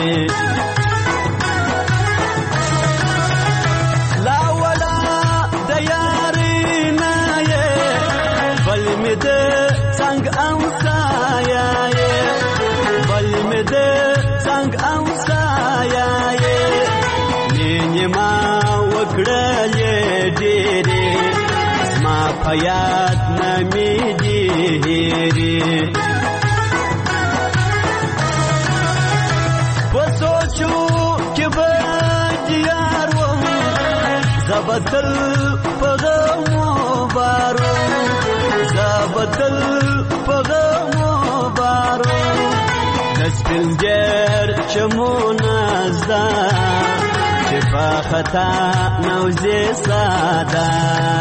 لا ولا دیاری نایه بل می ده څنګ امسایه بل می ده څنګ امسایه نیما وکړلې ډېرې حیات نمی دیری بسوچو که بدیار وم زبطل پغمو بارو زبطل پغمو بارو دسپلگر چمو نزدا چه پا خطا نوزی سادا